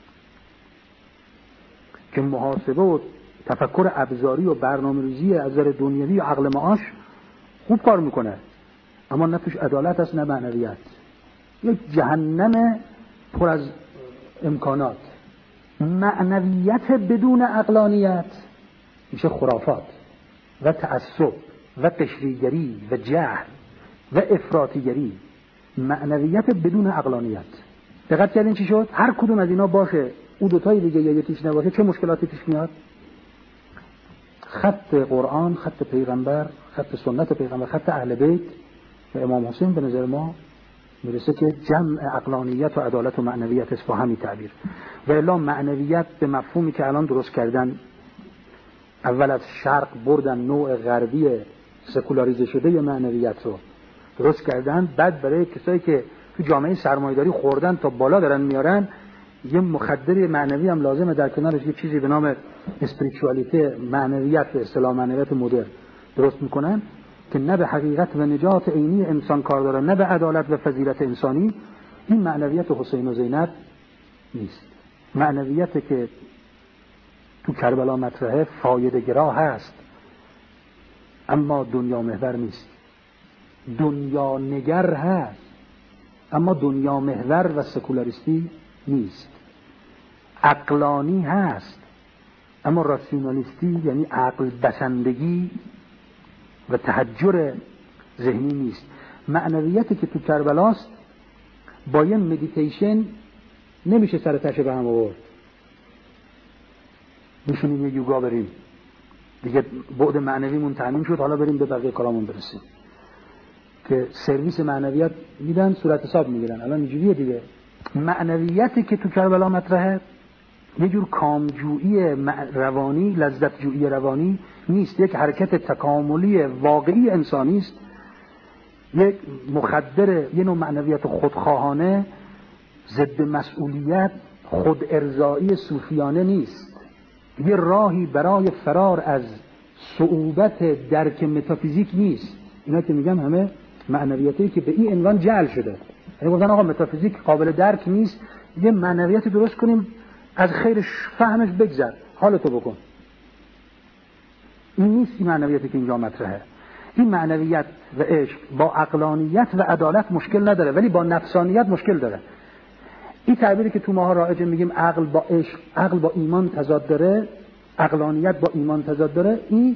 که محاسبه و تفکر ابزاری و برنامه‌ریزی از نظر دنیوی و عقل معاش خوب کار میکنه اما نه توش عدالت است نه معنویت. یک جهنم پر از امکانات. معنویت بدون عقلانیت میشه خرافات و تعصب و قشریگری و جهل و افراطیگری. معنویت بدون عقلانیت. دقت کردین چی شد؟ هر کدوم از اینا باشه او دوتای دیگه یا یکیش نباشه چه مشکلاتی پیش میاد؟ خط قرآن، خط پیغمبر، خط سنت پیغمبر، خط اهل بیت و امام حسین به نظر ما میرسه که جمع عقلانیت و عدالت و معنویت است با همین تعبیر. و الا معنویت به مفهومی که الان درست کردن، اول از شرق بردن نوع غربی سکولاریزه شده معنویت رو درست کردن، بعد برای کسایی که تو جامعه سرمایه‌داری خوردن تا بالا دارن میارن یه مخدر معنوی هم لازمه در کنارش، یه چیزی به نام اسپریچوالیته، معنویت به اصطلاح معنویت مدرن درست میکنن که نه به حقیقت و نجات عینی انسان کار داره نه به عدالت و فضیلت انسانی. این معنویت حسین و زینب نیست. معنویت که تو کربلا مطرحه فایده گرا هست اما دنیا محور نیست. دنیا نگر هست اما دنیا محور و سکولاریستی نیست. عقلانی هست اما راسیونالیستی یعنی عقل بسندگی و تحجر ذهنی نیست. معنویتی که تو کربلاست با یه مدیتیشن نمیشه سر تشه به هم آورد. بشونیم یه یوگا بریم دیگه بعد معنویمون تامین شد، حالا بریم به بقیه کارامون برسیم. که سرویس معنویت میدن صورت حساب میگیرن. الان اینجوریه دیگه. معنویتی که تو کربلا مطرحه یه جور کامجویی روانی، لذت جویی روانی نیست، یک حرکت تکاملی واقعی انسانی است. یک مخدر، یه نوع معنویت خودخواهانه، ضد مسئولیت، خود ارضایی صوفیانه نیست. یه راهی برای فرار از صعوبت درک متافیزیک نیست. اینا که میگم همه معنویتی که به این عنوان جعل شده. یعنی گفتن آقا متافیزیک قابل درک نیست، یه معنویتی درست کنیم از خیرش فهمش بگذر، حالتو بکن. این نیست این معنویتی که اینجا مطرحه. این معنویت و عشق با عقلانیت و عدالت مشکل نداره ولی با نفسانیت مشکل داره. این تعبیری که تو ماها رایجه میگیم عقل با عشق، عقل با ایمان تضاد داره، عقلانیت با ایمان تضاد داره، این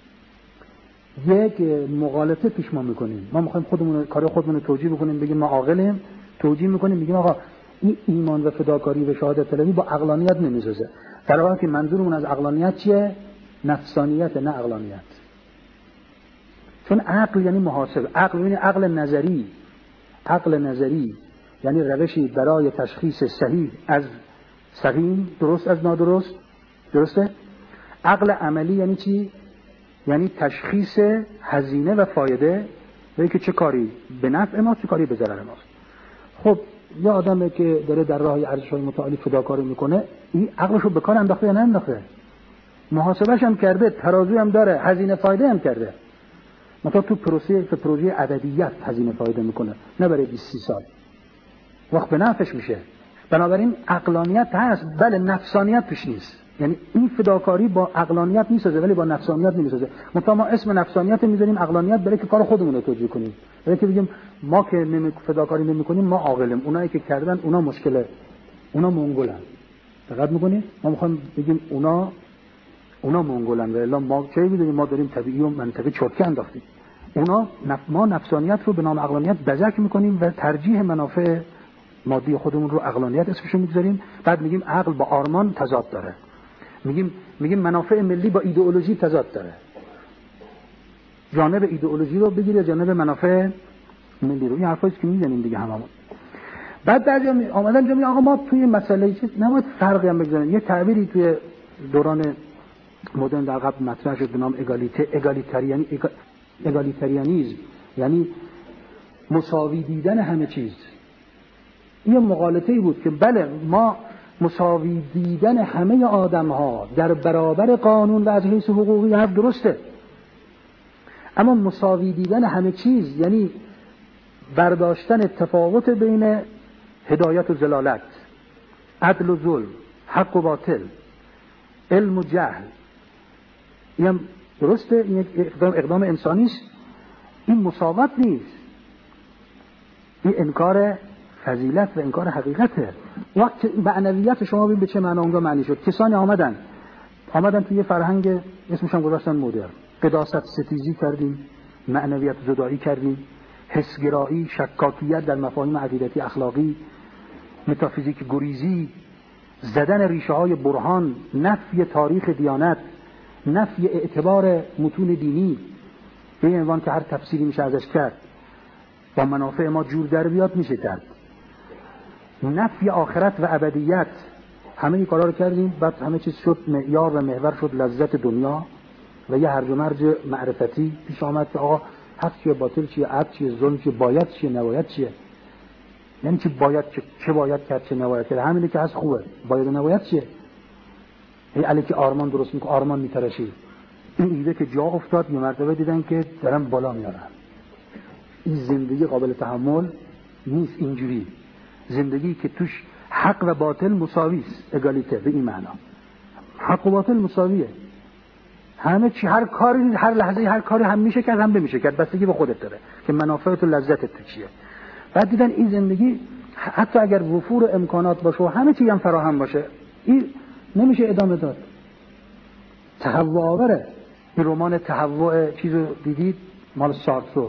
یک مغالطه پیش ما میکنیم. ما میخوایم خودمون کار خودمون رو توجیه بکنیم، بگیم ما عاقلیم، توجیه میکنیم میگیم آقا این ایمان و فداکاری و شهادت طلبی با عقلانیت نمیسازه. در واقع که منظورمون از عقلانیت چیه؟ نفسانیت، نه عقلانیت. چون عقل یعنی محاسبه، عقل یعنی عقل نظری. عقل نظری یعنی روشی برای تشخیص صحیح از سقیم، درست از نادرست. درسته؟ عقل عملی یعنی چی؟ یعنی تشخیص هزینه و فایده و اینکه چه کاری به نفع ما، چه کاری به ضرر ماست. خب یه آدمی که داره در راه ارزش‌های متعالی فداکاری میکنه، این عقلشو به کار انداخته یا ننداخته؟ محاسبه‌ش هم کرده، ترازوی هم داره، هزینه فایده هم کرده. مثلا تو پروسه تو پروژه ابدیت هزینه فایده میکنه، نه برای بیست سال، وقت به نفعش میشه. بنابراین عقلانیت هست، بله نفسانیت توش نیست. یعنی این فداکاری با عقلانیت میسازه ولی با نفسانیت نمیسازه. مثلا ما اسم نفسانیت میذاریم عقلانیت برای که کار خودمون رو توجیه کنیم، برای که بگیم ما که نمی فداکاری نمیکنیم ما عاقلیم، اونایی که کردن اونا مشکله، اونا منگولن. دقت میکنید؟ ما میخوایم بگیم اونا اونا منگولن و الا ما چه میدونیم؟ ما داریم طبیعی و منطقی چرتکه انداختیم. اونا نف... ما نفسانیت رو به نام عقلانیت بزک میکنیم و ترجیح منافع مادی خودمون رو عقلانیت اسمشو میگذاریم. بعد میگیم عقل با آرمان تضاد داره، میگیم میگیم منافع ملی با ایدئولوژی تضاد داره. جانب ایدئولوژی رو بگیره، جانب منافع ملی رو. این حرفایی که میزنیم دیگه هممون. بعد بعضی آمدن جمعی آقا ما توی مسئله چیز نباید فرقی هم بگذاریم. یه تعبیری توی دوران مدرن در قبل مطرح شد به نام اگالیته، اگالیتریانی اگالیتریانیزم، یعنی مساوی دیدن همه چیز. این مغالطه‌ای بود که بله ما مساوی دیدن همه آدم‌ها در برابر قانون و از حیث حقوقی حرف درسته، اما مساوی دیدن همه چیز یعنی برداشتن تفاوت بین هدایت و ضلالت، عدل و ظلم، حق و باطل، علم و جهل. این هم درسته، این یک اقدام, اقدام انسانی است. این مساوات نیست، این انکار فضیلت و انکار حقیقته. وقت معنویت شما ببین به چه معنا اونجا معنی شد. کسانی آمدن آمدن توی یه فرهنگ اسمش هم گذاشتن مدرن، قداست ستیزی کردیم، معنویت زدایی کردیم، حسگرایی، شکاکیت در مفاهیم عقیدتی اخلاقی، متافیزیک گریزی، زدن ریشه های برهان، نفی تاریخ دیانت، نفی اعتبار متون دینی به این عنوان که هر تفسیری میشه ازش کرد، با منافع ما جور در بیاد میشه کرد، نفی آخرت و ابدیت. همه این کارا رو کردیم. بعد همه چیز شد معیار و محور شد لذت دنیا و یه هرج و مرج معرفتی پیش آمد که آقا حق چیه، باطل چیه، عدل چیه، ظلم چیه، باید چیه، نباید چیه. یعنی چی باید چه, چه باید کرد، چه نباید کرد؟ همینه که هست خوبه. باید و نباید چیه؟ هی علی که آرمان درست میکنه، آرمان میترشی. این ایده که جا افتاد یه مرتبه دیدن که دارن بالا میارن. این زندگی قابل تحمل نیست. اینجوری زندگی که توش حق و باطل مساوی است، اگالیته به این معنا. حق و باطل مساویه، همه چی، هر کاری، هر لحظه هر کاری هم میشه کرد هم نمیشه کرد، بستگی به خودت داره که منافعت و لذتت تو چیه. بعد دیدن این زندگی حتی اگر وفور امکانات باشه و همه چی هم فراهم باشه، این نمیشه ادامه داد. تهوع آوره. این رمان تهوع چیزو دیدید مال سارترو،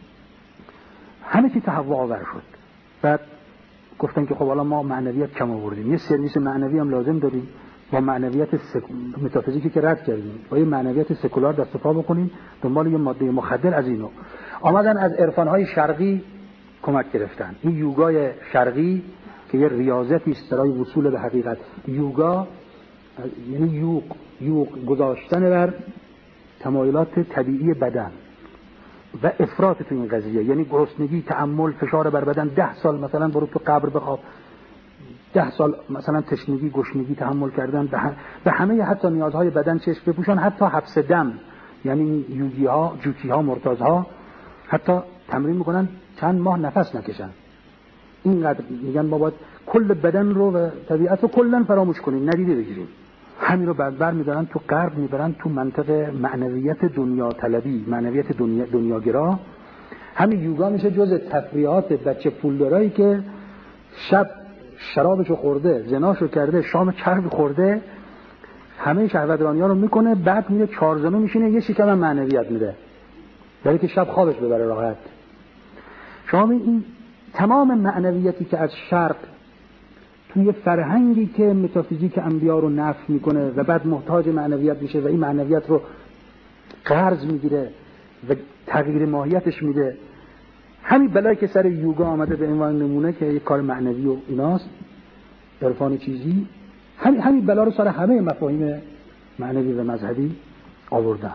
همه چی تهوع آور شد. بعد گفتن که خب حالا ما معنویت کم آوردیم، یه سرویس معنوی هم لازم داریم، با معنویت سک... متافیزیکی که رد کردیم با یه معنویت سکولار دست و پا بکنیم دنبال یه ماده مخدر. از اینو آمدن از عرفان‌های شرقی کمک گرفتن. این یوگای شرقی که یه ریاضتی است برای وصول به حقیقت. یوگا یعنی یوق یوق گذاشتن بر تمایلات طبیعی بدن و افراط تو این قضیه، یعنی گرسنگی، تأمل، فشار بر بدن. ده سال مثلا برو تو قبر بخواب، ده سال مثلا تشنگی، گشنگی تحمل کردن، به همه حتی نیازهای بدن چشم بپوشن، حتی حبس دم. یعنی یوگی ها، جوتی ها، مرتاز ها حتی تمرین میکنن چند ماه نفس نکشن. اینقدر میگن ما باید کل بدن رو و طبیعت رو کلا فراموش کنیم، ندیده بگیریم. همین رو بعد بر میدارن تو غرب، میبرن تو منطق معنویت دنیا طلبی، معنویت دنیا دنیاگرا. همین یوگا میشه جز تفریحات بچه پولدارایی که شب شرابشو خورده، زناشو کرده، شام چرب خورده، همه شهوترانی‌ها رو میکنه، بعد میره چهار زانو میشینه یه شکم هم معنویت میده، برای که شب خوابش ببره راحت. شما این تمام معنویتی که از شرق توی فرهنگی که متافیزیک انبیا رو نفی میکنه و بعد محتاج معنویت میشه و این معنویت رو قرض میگیره و تغییر ماهیتش میده. همین بلایی که سر یوگا آمده به عنوان نمونه که یک کار معنوی و ایناست، عرفان چیزی، همین همین بلا رو سر همه مفاهیم معنوی و مذهبی آوردن.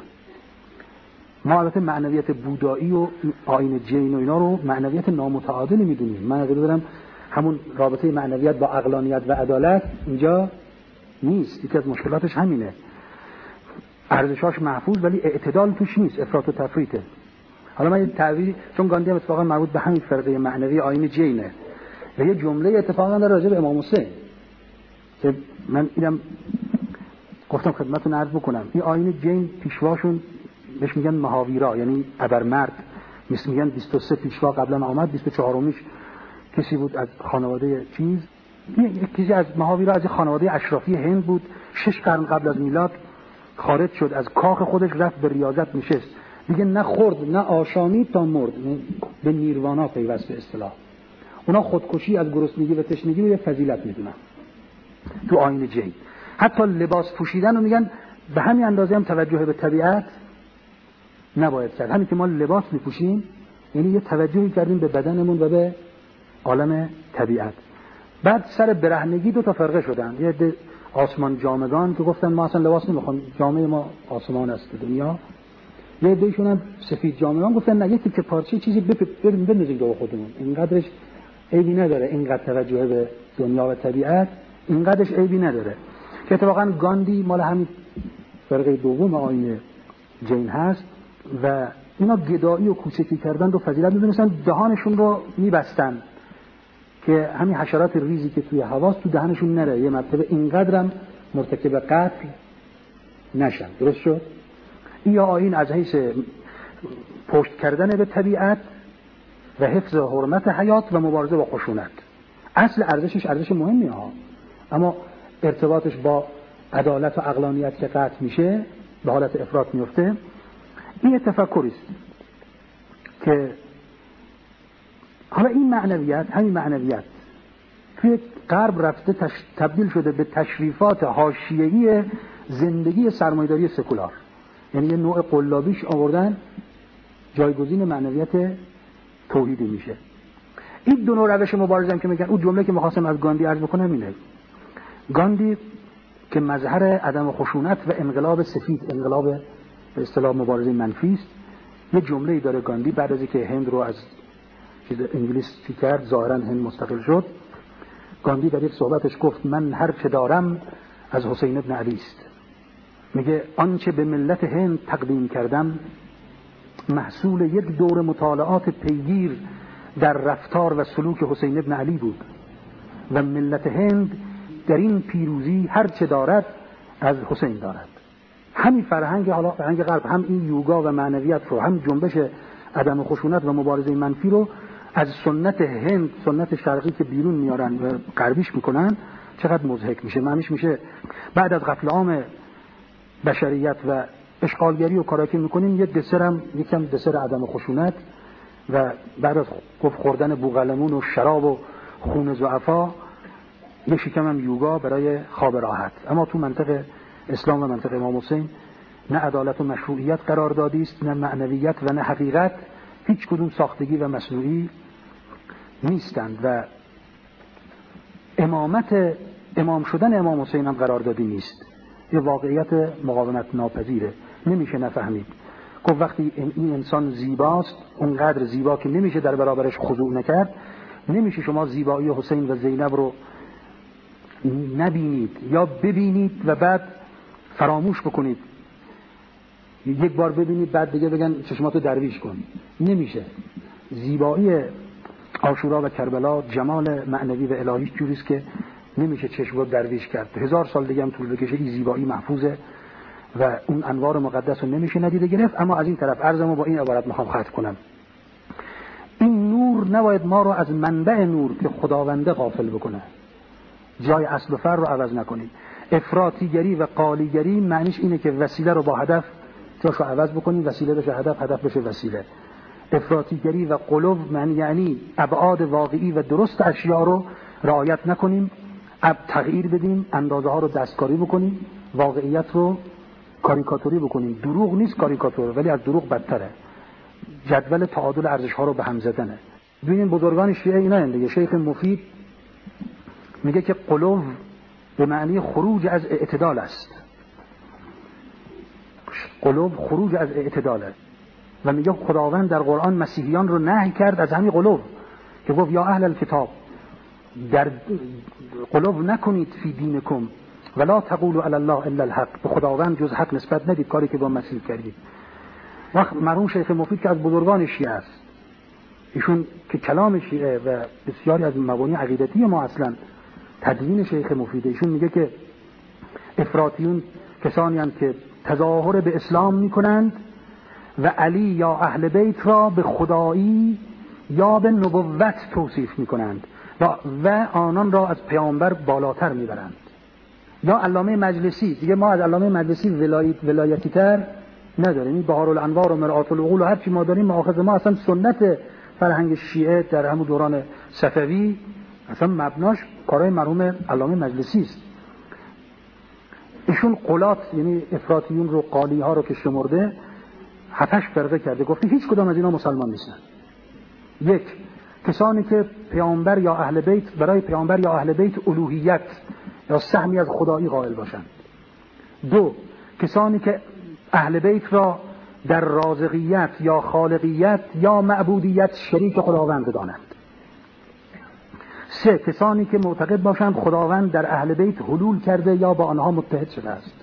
ما البته معنویت بودایی و آیین جین و اینا رو معنویت نامتعادلی میدونیم. من اگه بگم همون رابطه معنویت با عقلانیت و عدالت اینجا نیست. یکی از مشکلاتش همینه، ارزشاش محفوظ ولی اعتدال توش نیست، افراط و تفریطه. حالا من یه تعبیر، چون گاندی هم اتفاقا مربوط به همین فرقه معنوی آیین جینه و یه جمله اتفاقا داره راجع به امام حسین که من اینم گفتم خدمتتون عرض بکنم. این آیین جین پیشواشون بهش میگن مهاویرا، یعنی ابرمرد، مثل میگن بیست و سه پیشوا قبلا آمد، بیست و چهارمیش کسی بود از خانواده چیز، یک کسی از مهاویرا از خانواده اشرافی هند بود، شش قرن قبل از میلاد خارج شد از کاخ خودش، رفت به ریاضت نشست، دیگه نه خورد نه آشامید تا مرد، به نیروانا پیوست به اصطلاح. اونا خودکشی از گرسنگی و تشنگی رو یه فضیلت میدونن تو آیین جین. حتی لباس پوشیدن رو میگن به همین اندازه هم توجه به طبیعت نباید کرد. همین که ما لباس میپوشیم یعنی یه توجهی کردیم به بدنمون و به عالم طبیعت. بعد سر برهنگی دو تا فرقه شدن، یه ده آسمان جامگان که گفتن ما اصلا لباس نمیخوام، جامعه ما آسمان است دنیا. یه دیشون هم سفید جامگان گفتن نه، یکی که پارچه چیزی بریم بندازیم دور خودمون، اینقدرش عیبی نداره، اینقدر توجه به دنیا و طبیعت اینقدرش عیبی نداره. که اتفاقا گاندی مال همین فرقه دوم آیین جین هست و اینا گدایی و کوچکی کردن رو فضیلت می‌دونستن، دهانشون رو می‌بستن که همین حشرات ریزی که توی هواست تو دهنشون نره، یه مرتبه اینقدرم مرتکب قتل نشن. درست شد؟ این یا آیین از حیث پشت کردن به طبیعت و حفظ حرمت حیات و مبارزه با خشونت. اصل ارزشش ارزش مهمی ها، اما ارتباطش با عدالت و عقلانیت که قطع میشه به حالت افراط میفته. این تفکری است که حالا این معنویت، همین معنویت توی غرب رفته تش... تبدیل شده به تشریفات حاشیه‌ای زندگی سرمایه‌داری سکولار، یعنی یه نوع قلابیش آوردن جایگزین معنویت توحیدی میشه. این دو نوع روش مبارزه هم که میگن، اون جمله که می‌خواستم از گاندی عرض بکنم اینه. گاندی که مظهر عدم خشونت و انقلاب سفید، انقلاب به اصطلاح مبارزه منفی است، یه جمله‌ای داره گاندی بعد از اینکه هند رو از چیز انگلیس چی کرد، ظاهراً هند مستقل شد. گاندی در یک صحبتش گفت من هر چه دارم از حسین ابن علی است. میگه آنچه به ملت هند تقدیم کردم محصول یک دور مطالعات پیگیر در رفتار و سلوک حسین ابن علی بود و ملت هند در این پیروزی هر چه دارد از حسین دارد. همین فرهنگ، حالا فرهنگ غرب، هم این یوگا و معنویت رو، هم جنبش عدم خشونت و مبارزه منفی رو از سنت هند، سنت شرقی که بیرون میارن و غربیش میکنن، چقدر مضحک میشه. معنیش میشه بعد از قتل عام بشریت و اشغالگری و کارایی که میکنیم یه دسر هم یکم دسر عدم خشونت و بعد از گفت خوردن بوقلمون و شراب و خون ضعفا یه شکم هم یوگا برای خواب راحت. اما تو منطق اسلام و منطق امام حسین نه عدالت و مشروعیت قرار دادی است، نه معنویت و نه حقیقت، هیچ کدوم ساختگی و مصنوعی نیستند و امامت امام شدن امام حسین هم قرار دادی نیست. یه واقعیت مقاومت ناپذیره، نمیشه نفهمید. گفت وقتی این انسان زیباست، اونقدر زیبا که نمیشه در برابرش خضوع نکرد، نمیشه شما زیبایی حسین و زینب رو نبینید یا ببینید و بعد فراموش بکنید، یک بار ببینید بعد دیگه بگن چشماتو درویش کن. نمیشه. زیبایی عاشورا و کربلا، جمال معنوی و الهی جوریست که نمیشه چشم رو درویش کرد. هزار سال دیگه هم طول بکشه این زیبایی محفوظه و اون انوار مقدس رو نمیشه ندیده گرفت. اما از این طرف عرضمو با این عبارت میخوام ختم کنم. این نور نباید ما رو از منبع نور که خداونده غافل بکنه، جای اصل و فر رو عوض نکنیم. افراطیگری و قالیگری معنیش اینه که وسیله رو با هدف جاشو عوض بکنیم، وسیله بشه هدف، هدف بشه وسیله. افراطیگری و قلوب معنی یعنی ابعاد واقعی و درست اشیاء رو رعایت نکنیم، اب تغییر بدیم، اندازه ها رو دستکاری بکنیم، واقعیت رو کاریکاتوری بکنیم. دروغ نیست کاریکاتور، ولی از دروغ بدتره. جدول تعادل ارزش ها رو به هم زدنه. ببینید بزرگان شیعه اینا هستند دیگه. شیخ مفید میگه که قلوب به معنی خروج از اعتدال است. قلوب خروج از اعتدال است و میگه خداوند در قرآن مسیحیان رو نهی کرد از همین قلوب که گفت یا اهل الکتاب در قلوب نکنید فی دینکم ولا تقولوا علی الله الا الحق، به خداوند جز حق نسبت ندید، کاری که با مسیح کردید. وقت مرحوم شیخ مفید که از بزرگان شیعه است، ایشون که کلام شیعه و بسیاری از مبانی عقیدتی ما اصلا تدوین شیخ مفید، ایشون میگه که افراطیون کسانی هستند که تظاهر به اسلام میکنند و علی یا اهل بیت را به خدایی یا به نبوت توصیف میکنند و, و آنان را از پیامبر بالاتر میبرند. یا علامه مجلسی دیگه، ما از علامه مجلسی ولایت ولایتی تر نداریم. این بهار الانوار و مرآت العقول و هر چی ما داریم مآخذ ما اصلا سنت فرهنگ شیعه در همون دوران صفوی اصلا مبناش کارهای مرحوم علامه مجلسی است. ایشون قلات یعنی افراطیون رو، قالی ها رو که شمرده هفتش فرقه کرده، گفته هیچ کدام از اینا مسلمان نیستن. یک، کسانی که پیامبر یا اهل بیت برای پیامبر یا اهل بیت الوهیت یا سهمی از خدایی قائل باشند. دو، کسانی که اهل بیت را در رازقیت یا خالقیت یا معبودیت شریک خداوند بدانند. سه، کسانی که معتقد باشند خداوند در اهل بیت حلول کرده یا با آنها متحد شده است.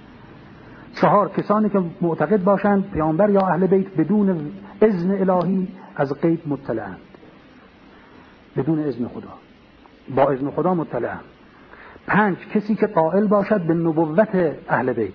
چهار، کسانی که معتقد باشند پیامبر یا اهل بیت بدون اذن الهی از غیب مطلعند، بدون اذن خدا، با اذن خدا مطلعند. پنج، کسی که قائل باشد به نبوت اهل بیت.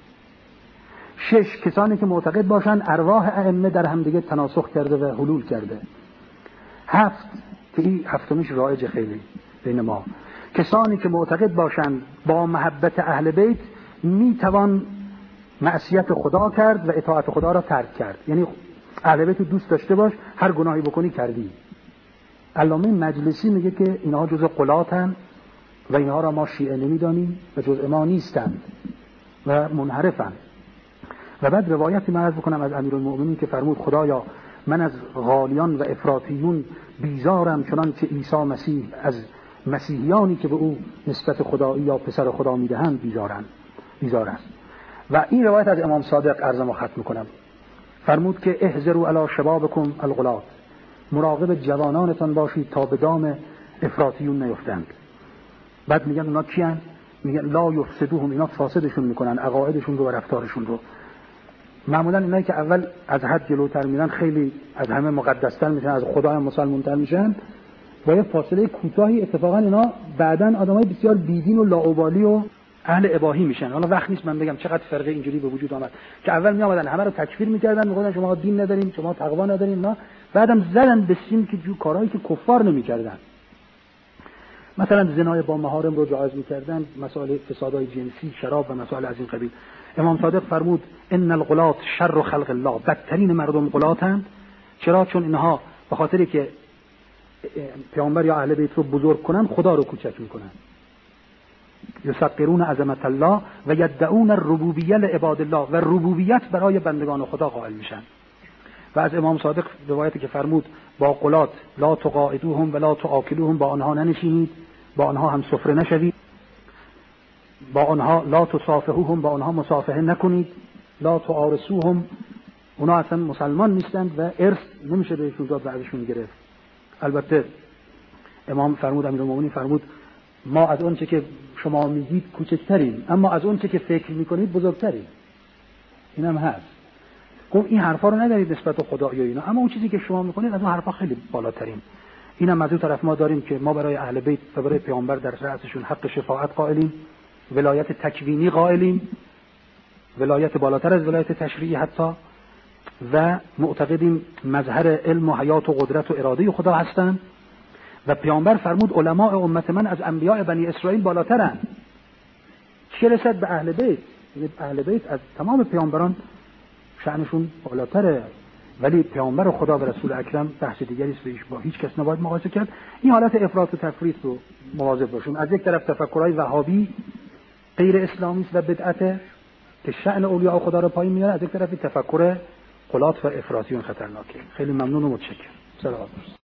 شش، کسانی که معتقد باشند ارواح ائمه در همدیگه تناسخ کرده و حلول کرده. هفت، که این هفتمیش رایج خیلی بین ما، کسانی که معتقد باشند با محبت اهل بیت میتوان معصیت خدا کرد و اطاعت خدا را ترک کرد. یعنی اهل بیت دوست داشته باش، هر گناهی بکنی کردی. علامه مجلسی میگه که اینها جزء قلاتن و اینها را ما شیعه نمیدانیم و جزء ما نیستند و منحرفند. و بعد روایتی من عرض بکنم از امیرالمؤمنین که فرمود خدایا من از غالیان و افراطیون بیزارم چنان که عیسی مسیح از مسیحیانی که به او نسبت خدایی یا پسر خدا میدهند بیزارند بیزار است. و این روایت از امام صادق عرضم و ختم میکنم. فرمود که احذروا علی شبابکم الغلات، مراقب جوانانتان باشید تا به دام افراطیون نیفتند. بعد میگن اونا کیان؟ میگن لا یفسدوهم، اینا فاسدشون میکنن، عقایدشون رو و رفتارشون رو. معمولا اینایی که اول از حد جلوتر میرن خیلی از همه مقدستر میشن، از خدا هم مسلمان‌تر میشن، با یه فاصله کوتاهی اتفاقا اینا بعدن آدمای بسیار بیدین و لاابالی و اهل اباحی میشن. حالا وقت نیست من بگم چقدر فرقه اینجوری به وجود آمد که اول می آمدن همه رو تکفیر میکردن، میگفتن شما دین ندارین، شما تقوا ندارین، نه، بعدم زدن به سیم که جو کارهایی که کفار نمیکردن. مثلا زنای با محارم رو جایز میکردن، مسائل فسادهای جنسی، شراب و مسائل از این قبیل. امام صادق فرمود ان الغلات شر خلق الله، بدترین مردم غلاتند. چرا؟ چون اینها به خاطری که پیامبر یا اهل بیت رو بزرگ کنن خدا رو کوچک میکنن. یسقرون عظمت الله و یدعون الربوبیه لعباد الله، و ربوبیت برای بندگان خدا قائل میشن. و از امام صادق روایتی که فرمود با غلات لا تقاعدوهم ولا تآکلوهم، با آنها ننشینید، با آنها هم سفره نشوید، با آنها لا تصافحوهم، با آنها مصافحه نکنید، لا تعارسوهم، اونا اصلا مسلمان نیستند و ارث نمیشه بهشون داد و ازشون گرفت. البته امام فرمود، امیرالمومنین فرمود ما از اون چه که شما میگید کوچکتریم، اما از اون چه که فکر میکنید بزرگتریم. اینم هست. گفت این حرفا رو ندارید نسبت به خدا یا اینا، اما اون چیزی که شما میکنید از اون حرفا خیلی بالاترین. اینم از اون طرف ما داریم که ما برای اهل بیت و برای پیامبر در رأسشون حق شفاعت قائلیم، ولایت تکوینی قائلیم، ولایت بالاتر از ولایت تشریعی حتی، و معتقدیم مظهر علم و حیات و قدرت و اراده خدا هستند. و پیامبر فرمود علماء امت من از انبیاء بنی اسرائیل بالاترن. چه رسد به اهل بیت؟ اهل بیت از تمام پیامبران شأنشون بالاتره، ولی پیامبر خدا و رسول اکرم بحث دیگری است، بهش با هیچ کس نباید مقایسه کرد. این حالت افراط و تفریط رو مواظب باشیم. از یک طرف تفکرهای وهابی غیر اسلامی است و بدعته که شأن اولیاء خدا رو پایین میاره، از یک طرف تفکر غلات و افراطیون خطرناکه. خیلی ممنون و متشکرم. سلام.